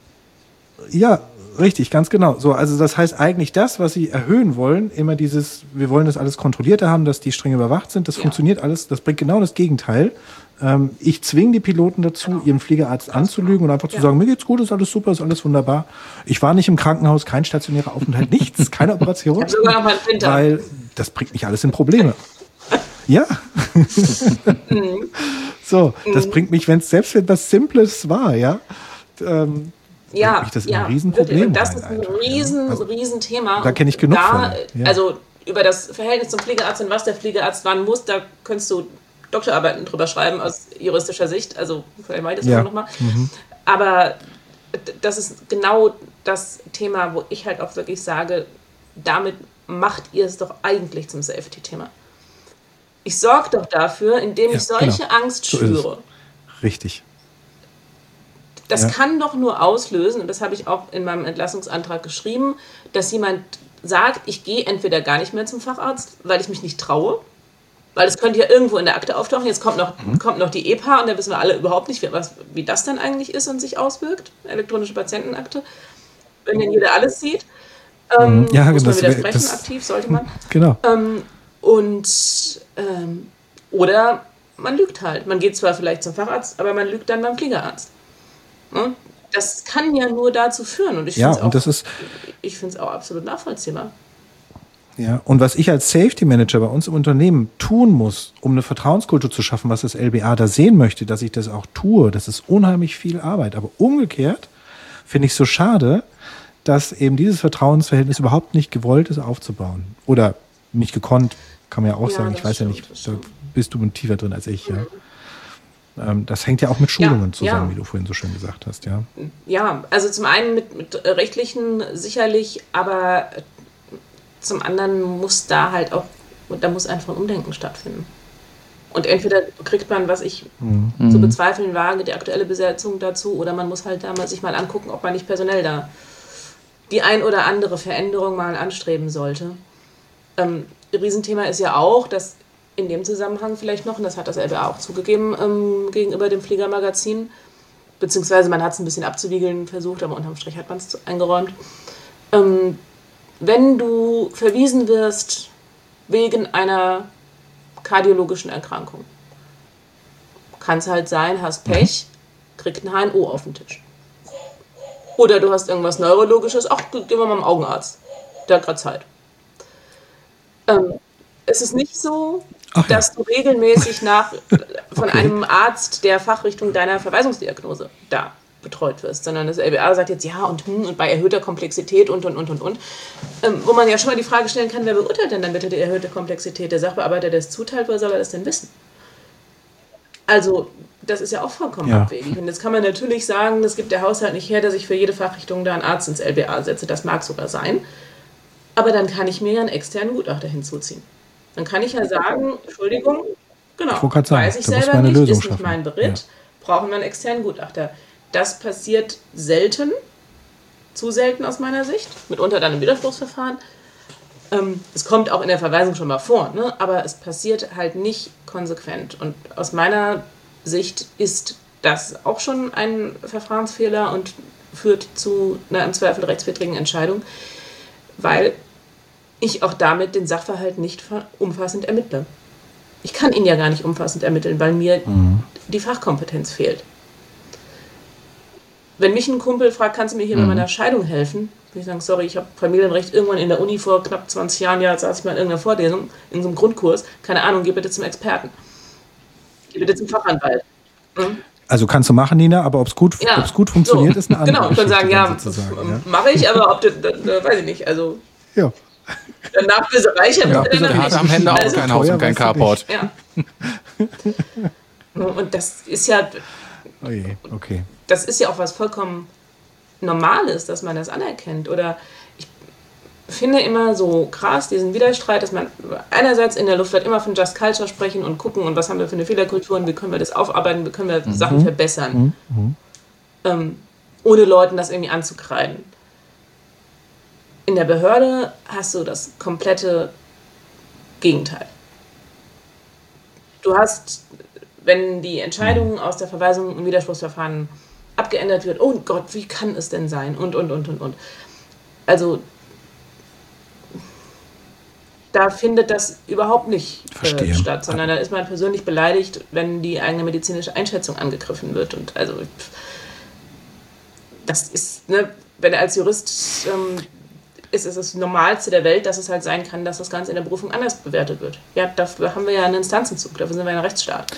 Ja, richtig, ganz genau. So, also das heißt eigentlich das, was sie erhöhen wollen, immer dieses, wir wollen das alles kontrollierter haben, dass die streng überwacht sind, das ja. funktioniert alles, das bringt genau das Gegenteil. Ähm, ich zwinge die Piloten dazu, genau. ihren Fliegerarzt anzulügen und einfach zu ja. sagen, mir geht's gut, ist alles super, ist alles wunderbar. Ich war nicht im Krankenhaus, kein stationärer Aufenthalt, nichts, keine Operation. Ich sogar noch mal einen Winter. Weil das bringt mich alles in Probleme. Ja. So, das bringt mich, wenn es selbst wenn was Simples war, ja, ähm, ja, ich das ja, ein Riesenproblem. Und das ist ein riesen, ja. also, Riesenthema. Da kenne ich genug da, von. Ja. Also über das Verhältnis zum Fliegerarzt und was der Fliegerarzt wann muss, da könntest du Doktorarbeiten drüber schreiben aus juristischer Sicht. Also vielleicht mache ich das ja. auch nochmal. Mhm. Aber das ist genau das Thema, wo ich halt auch wirklich sage, damit macht ihr es doch eigentlich zum Safety-Thema. Ich sorge doch dafür, indem ja, ich solche genau. Angst so schüre. Richtig. Das ja. kann doch nur auslösen, und das habe ich auch in meinem Entlassungsantrag geschrieben, dass jemand sagt, ich gehe entweder gar nicht mehr zum Facharzt, weil ich mich nicht traue, weil es könnte ja irgendwo in der Akte auftauchen, jetzt kommt noch, mhm. kommt noch die E P A und da wissen wir alle überhaupt nicht, wie, was, wie das dann eigentlich ist und sich auswirkt, elektronische Patientenakte, wenn denn jeder alles sieht. Ähm, ja, muss man das widersprechen, das, aktiv sollte man. Genau. Ähm, und ähm, oder man lügt halt. Man geht zwar vielleicht zum Facharzt, aber man lügt dann beim Fliegerarzt. Hm? Das kann ja nur dazu führen. Und ich ja, finde es auch, auch absolut nachvollziehbar. Ja, und was ich als Safety Manager bei uns im Unternehmen tun muss, um eine Vertrauenskultur zu schaffen, was das L B A da sehen möchte, dass ich das auch tue, das ist unheimlich viel Arbeit. Aber umgekehrt finde ich es so schade, dass eben dieses Vertrauensverhältnis überhaupt nicht gewollt ist aufzubauen. Oder nicht gekonnt, kann man ja auch ja, sagen. Ich weiß stimmt, ja nicht, da bist du tiefer drin als ich. Mhm. Ja. Ähm, das hängt ja auch mit Schulungen ja, zusammen, ja. wie du vorhin so schön gesagt hast. Ja, ja, also zum einen mit, mit rechtlichen sicherlich, aber zum anderen muss da halt auch, da muss einfach ein Umdenken stattfinden. Und entweder kriegt man, was ich mhm. zu bezweifeln wage, die aktuelle Besetzung dazu, oder man muss halt da mal sich mal angucken, ob man nicht personell da die ein oder andere Veränderung mal anstreben sollte. Ähm, Riesenthema ist ja auch, dass in dem Zusammenhang vielleicht noch, und das hat das L B A auch zugegeben, ähm, gegenüber dem Fliegermagazin, beziehungsweise man hat es ein bisschen abzuwiegeln versucht, aber unterm Strich hat man es eingeräumt, Ähm, wenn du verwiesen wirst wegen einer kardiologischen Erkrankung, kann es halt sein, hast Pech, kriegt ein H N O auf den Tisch. Oder du hast irgendwas Neurologisches, ach, gehen wir mal zum Augenarzt, der hat gerade Zeit. Ähm, es ist nicht so, Ach ja. dass du regelmäßig nach, von Okay. einem Arzt der Fachrichtung deiner Verweisungsdiagnose da betreut wirst, sondern das L B A sagt jetzt ja und, hm, und bei erhöhter Komplexität und und und und und. Ähm, wo man ja schon mal die Frage stellen kann, wer beurteilt denn dann bitte die erhöhte Komplexität? Der Sachbearbeiter, der es zuteilt, woher soll er das denn wissen? Also, das ist ja auch vollkommen Ja. abwegig. Und jetzt kann man natürlich sagen, das gibt der Haushalt nicht her, dass ich für jede Fachrichtung da einen Arzt ins L B A setze. Das mag sogar sein. Aber dann kann ich mir ja einen externen Gutachter hinzuziehen. Dann kann ich ja sagen, Entschuldigung, genau, Ich wollte gerade sagen, weiß ich da muss selber man eine nicht, Lösung ist nicht schaffen. mein Beritt, brauchen wir einen externen Gutachter. Das passiert selten, zu selten aus meiner Sicht, mitunter dann im Widerspruchsverfahren. Ähm, es kommt auch in der Verweisung schon mal vor, ne? Aber es passiert halt nicht konsequent. Und aus meiner Sicht ist das auch schon ein Verfahrensfehler und führt zu einer im Zweifel rechtswidrigen Entscheidung, weil ich auch damit den Sachverhalt nicht ver- umfassend ermittle. Ich kann ihn ja gar nicht umfassend ermitteln, weil mir Mhm. die Fachkompetenz fehlt. Wenn mich ein Kumpel fragt, kannst du mir hier bei meiner Scheidung helfen? Würde ich sagen, sorry, ich habe Familienrecht irgendwann in der Uni vor knapp zwanzig Jahren, ja, saß ich mal in irgendeiner Vorlesung, in so einem Grundkurs, keine Ahnung, geh bitte zum Experten. Geh bitte zum Fachanwalt. Hm? Also kannst du machen, Nina, aber ob es gut, Ja, ob's gut funktioniert, so. ist eine andere Genau, ich kann Geschichte sagen, ja, dann sozusagen. Ja. mache ich, aber ob das, das, das weiß ich nicht. Also Ja. der Nachbläserei, ich habe Ja, ja, bis Der Ja, hat am Ende auch also, kein Haus und teuer kein weißt du nicht. Carport. Ja. Und das ist ja, Oh je, okay. das ist ja auch was vollkommen Normales, dass man das anerkennt. Oder ich finde immer so krass diesen Widerstreit, dass man einerseits in der Luftfahrt immer von Just Culture sprechen und gucken, und was haben wir für eine Fehlerkultur und wie können wir das aufarbeiten, wie können wir Sachen verbessern, ähm, ohne Leuten das irgendwie anzukreiden. In der Behörde hast du das komplette Gegenteil. Du hast, wenn die Entscheidung aus der Verweisung im Widerspruchsverfahren abgeändert wird, oh Gott, wie kann es denn sein? Und, und, und, und, und. Also, da findet das überhaupt nicht äh, Verstehe. statt, sondern da ist man persönlich beleidigt, wenn die eigene medizinische Einschätzung angegriffen wird. Und also, das ist, ne, wenn er als Jurist ähm, ist, ist es das Normalste der Welt, dass es halt sein kann, dass das Ganze in der Berufung anders bewertet wird. Ja, dafür haben wir ja einen Instanzenzug, dafür sind wir ein Rechtsstaat.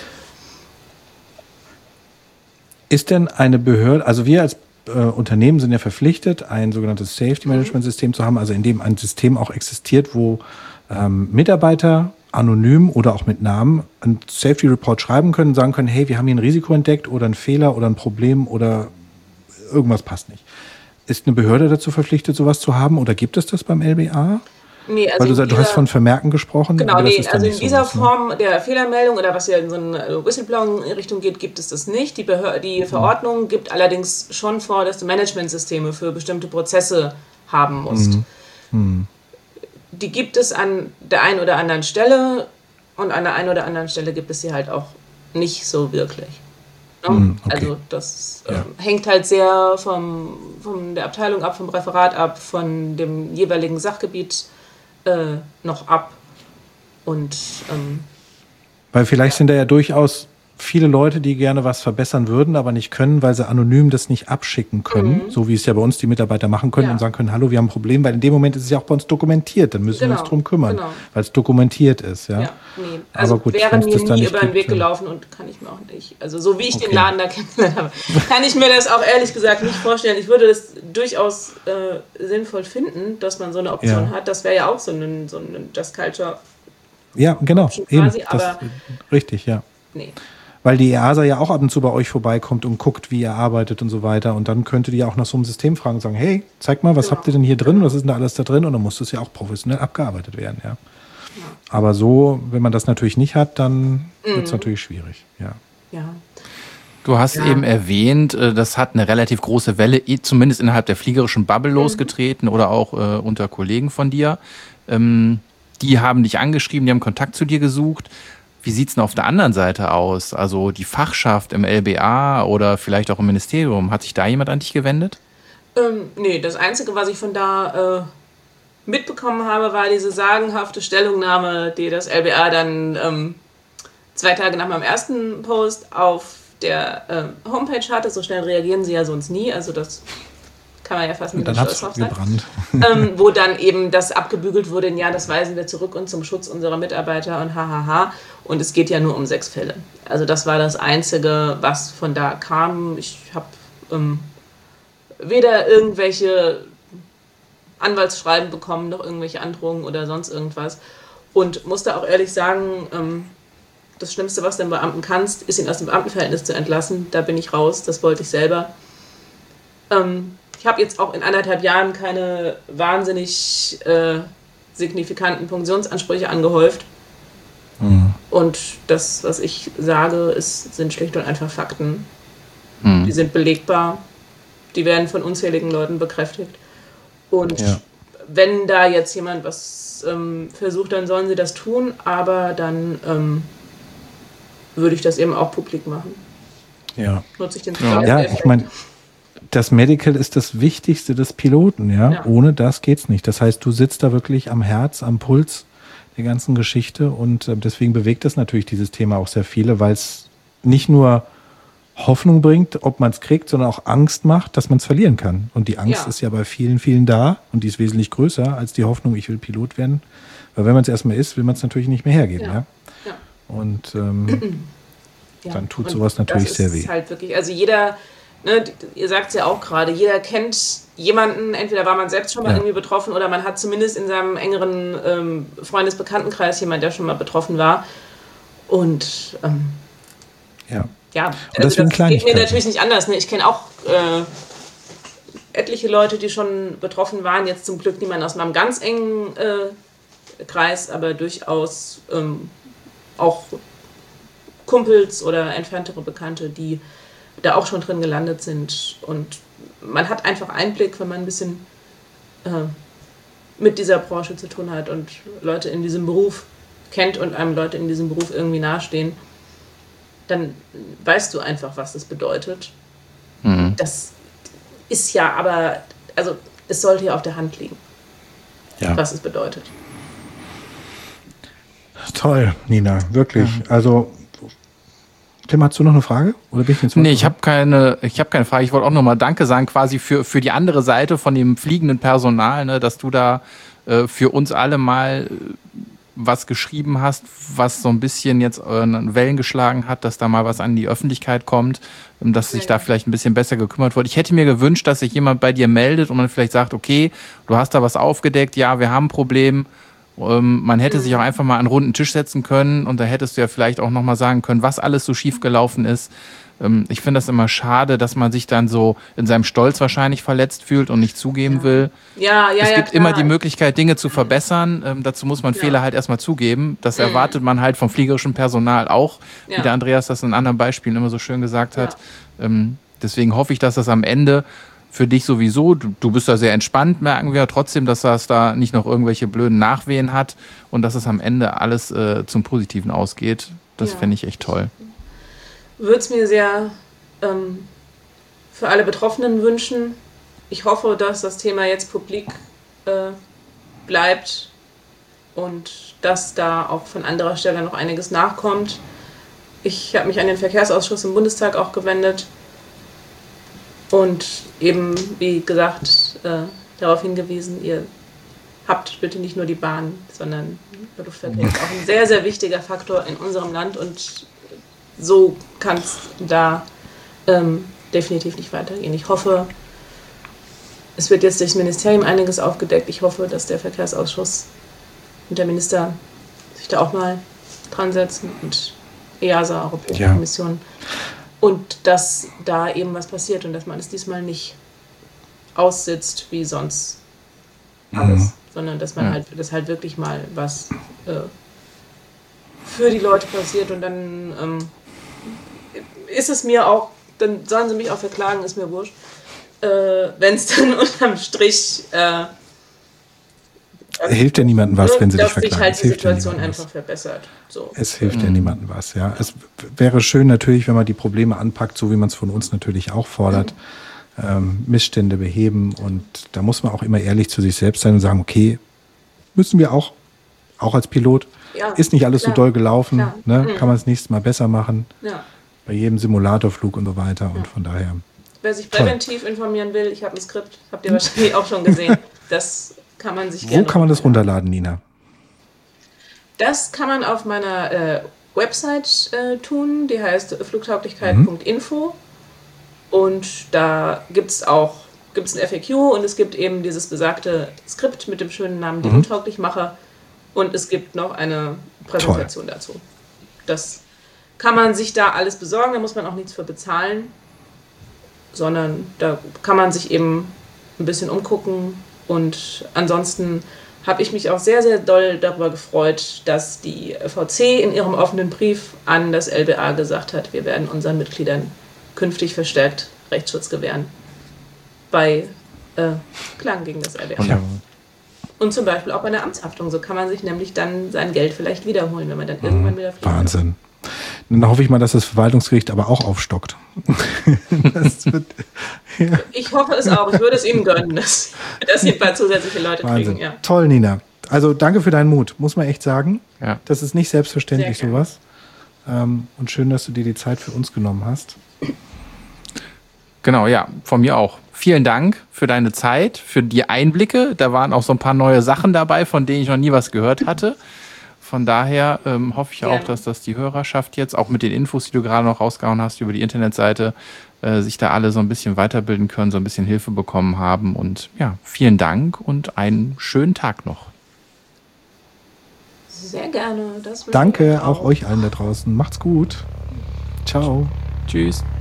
Ist denn eine Behörde, also wir als äh, Unternehmen sind ja verpflichtet, ein sogenanntes Safety-Management-System zu haben, also in dem ein System auch existiert, wo ähm, Mitarbeiter anonym oder auch mit Namen einen Safety-Report schreiben können, sagen können, hey, wir haben hier ein Risiko entdeckt oder einen Fehler oder ein Problem oder irgendwas passt nicht. Ist eine Behörde dazu verpflichtet, sowas zu haben oder gibt es das beim L B A? Nee, also Weil du, in sagst, du hast dieser- von Vermerken gesprochen. Genau, aber das nee, ist dann also in nicht dieser sowas, ne? Form der Fehlermeldung oder was ja in so eine Whistleblowing-Richtung geht, gibt es das nicht. Die, Behör- die Verordnung gibt allerdings schon vor, dass du Managementsysteme für bestimmte Prozesse haben musst. Die gibt es an der einen oder anderen Stelle und an der einen oder anderen Stelle gibt es sie halt auch nicht so wirklich. Ne? Hm, okay. Also das ähm, Ja. hängt halt sehr vom, von der Abteilung ab, vom Referat ab, von dem jeweiligen Sachgebiet äh, noch ab. Und ähm, Weil vielleicht sind da ja durchaus viele Leute, die gerne was verbessern würden, aber nicht können, weil sie anonym das nicht abschicken können, so wie es ja bei uns die Mitarbeiter machen können Ja. und sagen können, hallo, wir haben ein Problem, weil in dem Moment ist es ja auch bei uns dokumentiert, dann müssen wir Genau, uns drum kümmern, genau. weil es dokumentiert ist. Ja. ja, nee. Also Aber gut, wäre wenn's mir das da nie nicht über den gibt, Weg dann- gelaufen und kann ich mir auch nicht. Also so wie ich den Okay. Laden da kennengelernt habe, kann ich mir das auch ehrlich gesagt nicht vorstellen. Ich würde das durchaus äh, sinnvoll finden, dass man so eine Option Ja. hat. Das wäre ja auch so ein, so ein Just Culture. Ja, genau, Schon eben. quasi, Das, aber- richtig, ja. Nee. Weil die E A S A ja auch ab und zu bei euch vorbeikommt und guckt, wie ihr arbeitet und so weiter. Und dann könnte die ja auch nach so einem System fragen und sagen, hey, zeig mal, was Genau. habt ihr denn hier drin? Was ist denn da alles da drin? Und dann muss das ja auch professionell abgearbeitet werden, ja. Aber so, wenn man das natürlich nicht hat, dann wird es natürlich schwierig, ja. Ja. Du hast Ja. eben erwähnt, äh, das hat eine relativ große Welle, eh zumindest innerhalb der fliegerischen Bubble losgetreten oder auch äh, unter Kollegen von dir. Ähm, die haben dich angeschrieben, die haben Kontakt zu dir gesucht. Wie sieht's denn auf der anderen Seite aus? Also die Fachschaft im L B A oder vielleicht auch im Ministerium, hat sich da jemand an dich gewendet? Ähm, nee, das Einzige, was ich von da äh, mitbekommen habe, war diese sagenhafte Stellungnahme, die das L B R dann ähm, zwei Tage nach meinem ersten Post auf der ähm, Homepage hatte. So schnell reagieren sie ja sonst nie, also das kann man ja fast mit dann dem hat's Stolz drauf gebrannt. ähm, wo dann eben das abgebügelt wurde, ja, das weisen wir zurück und zum Schutz unserer Mitarbeiter und hahaha. Und es geht ja nur um sechs Fälle. Also das war das Einzige, was von da kam. Ich habe ähm, weder irgendwelche Anwaltsschreiben bekommen, noch irgendwelche Androhungen oder sonst irgendwas. Und musste auch ehrlich sagen, ähm, das Schlimmste, was du dem Beamten kannst, ist ihn aus dem Beamtenverhältnis zu entlassen. Da bin ich raus, das wollte ich selber. Ähm, ich habe jetzt auch in anderthalb Jahren keine wahnsinnig äh, signifikanten Pensionsansprüche angehäuft. Mhm. Und das, was ich sage, ist, sind schlicht und einfach Fakten. Mhm. Die sind belegbar. Die werden von unzähligen Leuten bekräftigt. Und ja. wenn da jetzt jemand was ähm, versucht, dann sollen sie das tun. Aber dann ähm, würde ich das eben auch publik machen. Ja. Nutze ich den Ja, ja ich meine, das Medical ist das Wichtigste des Piloten, ja? ja. Ohne das geht's nicht. Das heißt, du sitzt da wirklich am Herz, am Puls der ganzen Geschichte und äh, deswegen bewegt das natürlich dieses Thema auch sehr viele, weil es nicht nur Hoffnung bringt, ob man es kriegt, sondern auch Angst macht, dass man es verlieren kann. Und die Angst ja. ist ja bei vielen, vielen da und die ist wesentlich größer als die Hoffnung, ich will Pilot werden. Weil wenn man es erstmal ist, will man es natürlich nicht mehr hergeben. Ja. Ja? Ja. Und ähm, ja. dann tut und sowas natürlich sehr weh. Das ist halt wirklich, also jeder... Ne, ihr sagt es ja auch gerade, jeder kennt jemanden, entweder war man selbst schon mal ja. irgendwie betroffen oder man hat zumindest in seinem engeren ähm, Freundesbekanntenkreis jemanden, der schon mal betroffen war. Und ähm, ja, ja und also das geht mir natürlich nicht anders. Ne? Ich kenne auch äh, etliche Leute, die schon betroffen waren, jetzt zum Glück niemand aus meinem ganz engen äh, Kreis, aber durchaus ähm, auch Kumpels oder entferntere Bekannte, die da auch schon drin gelandet sind. Und man hat einfach Einblick, wenn man ein bisschen äh, mit dieser Branche zu tun hat und Leute in diesem Beruf kennt und einem Leute in diesem Beruf irgendwie nahestehen, dann weißt du einfach, was das bedeutet. Mhm. Das ist ja aber, also es sollte ja auf der Hand liegen, ja. was es bedeutet. Toll, Nina, wirklich. Ja. Also Tim, hast du noch eine Frage? Oder bin ich jetzt nee, ich habe keine, ich habe keine Frage. Ich wollte auch nochmal Danke sagen, quasi für, für die andere Seite von dem fliegenden Personal, ne, dass du da äh, für uns alle mal was geschrieben hast, was so ein bisschen jetzt äh, Wellen geschlagen hat, dass da mal was an die Öffentlichkeit kommt, dass sich da vielleicht ein bisschen besser gekümmert wird. Ich hätte mir gewünscht, dass sich jemand bei dir meldet und man vielleicht sagt, okay, du hast da was aufgedeckt, ja, wir haben ein Problem. Man hätte sich auch einfach mal an einen runden Tisch setzen können und da hättest du ja vielleicht auch nochmal sagen können, was alles so schief gelaufen ist. Ich finde das immer schade, dass man sich dann so in seinem Stolz wahrscheinlich verletzt fühlt und nicht zugeben ja. will. Ja, ja, es ja, gibt klar. immer die Möglichkeit, Dinge zu verbessern. Ähm, dazu muss man ja. Fehler halt erstmal zugeben. Das mhm. erwartet man halt vom fliegerischen Personal auch, ja. wie der Andreas das in anderen Beispielen immer so schön gesagt hat. Ja. Ähm, deswegen hoffe ich, dass das am Ende für dich sowieso, du, du bist da sehr entspannt, merken wir trotzdem, dass das da nicht noch irgendwelche blöden Nachwehen hat und dass es am Ende alles äh, zum Positiven ausgeht. Das ja. fände ich echt toll. Würde es mir sehr ähm, für alle Betroffenen wünschen. Ich hoffe, dass das Thema jetzt publik äh, bleibt und dass da auch von anderer Stelle noch einiges nachkommt. Ich habe mich an den Verkehrsausschuss im Bundestag auch gewendet und eben, wie gesagt, äh, darauf hingewiesen, ihr habt bitte nicht nur die Bahn, sondern der Luftverkehr ist auch ein sehr, sehr wichtiger Faktor in unserem Land und so kann es da ähm, definitiv nicht weitergehen. Ich hoffe, es wird jetzt durchs Ministerium einiges aufgedeckt. Ich hoffe, dass der Verkehrsausschuss und der Minister sich da auch mal dran setzen und E A S A, Europäische ja. Kommission, und dass da eben was passiert und dass man es diesmal nicht aussitzt wie sonst alles, mhm. sondern dass man ja. halt, dass halt wirklich mal was äh, für die Leute passiert und dann ähm, ist es mir auch, dann sollen sie mich auch verklagen, ist mir wurscht, äh, wenn es dann unterm Strich äh, hilft ja niemandem was, wenn sie dich verklagen. Dass sich halt die Situation ja einfach was. verbessert. So. Es hilft mhm. ja niemandem was, ja. Es wäre schön natürlich, wenn man die Probleme anpackt, so wie man es von uns natürlich auch fordert. ähm, Missstände beheben. Und da muss man auch immer ehrlich zu sich selbst sein und sagen, okay, müssen wir auch, auch als Pilot, Ja, ist nicht alles klar, so doll gelaufen, klar. ne? Mhm. Kann man es nächstes Mal besser machen, Ja. bei jedem Simulatorflug und so weiter. Und von daher, Wer sich präventiv informieren will, ich habe ein Skript, habt ihr wahrscheinlich auch schon gesehen. Das kann man sich wo gerne kann man das runterladen. runterladen, Nina? Das kann man auf meiner äh, Website äh, tun, die heißt flugtauglichkeit punkt info. Und da gibt es auch gibt's ein F A Q und es gibt eben dieses besagte Skript mit dem schönen Namen Die Untauglich-Macher. Und es gibt noch eine Präsentation Toll. dazu. Das kann man sich da alles besorgen, da muss man auch nichts für bezahlen, sondern da kann man sich eben ein bisschen umgucken. Und ansonsten habe ich mich auch sehr, sehr doll darüber gefreut, dass die V C in ihrem offenen Brief an das L B A gesagt hat, wir werden unseren Mitgliedern künftig verstärkt Rechtsschutz gewähren bei äh, Klagen gegen das L B A. Ja. Und zum Beispiel auch bei der Amtshaftung. So kann man sich nämlich dann sein Geld vielleicht wiederholen, wenn man dann irgendwann wieder fliegt. Wahnsinn. Dann hoffe ich mal, dass das Verwaltungsgericht aber auch aufstockt. Das wird, ja. Ich hoffe es auch. Ich würde es Ihnen gönnen, dass, dass Sie ein paar zusätzliche Leute Wahnsinn. kriegen. Ja. Toll, Nina. Also danke für deinen Mut, muss man echt sagen. Ja. Das ist nicht selbstverständlich, Sehr gerne. sowas. Ähm, und schön, dass du dir die Zeit für uns genommen hast. Genau, ja, von mir auch. Vielen Dank für deine Zeit, für die Einblicke. Da waren auch so ein paar neue Sachen dabei, von denen ich noch nie was gehört hatte. Von daher ähm, hoffe ich Gerne. auch, dass das die Hörerschaft jetzt, auch mit den Infos, die du gerade noch rausgehauen hast über die Internetseite, äh, sich da alle so ein bisschen weiterbilden können, so ein bisschen Hilfe bekommen haben. Und ja, vielen Dank und einen schönen Tag noch. Sehr gerne. Das wünsche ich Danke euch auch euch allen da draußen. Macht's gut. Ciao. Tschüss.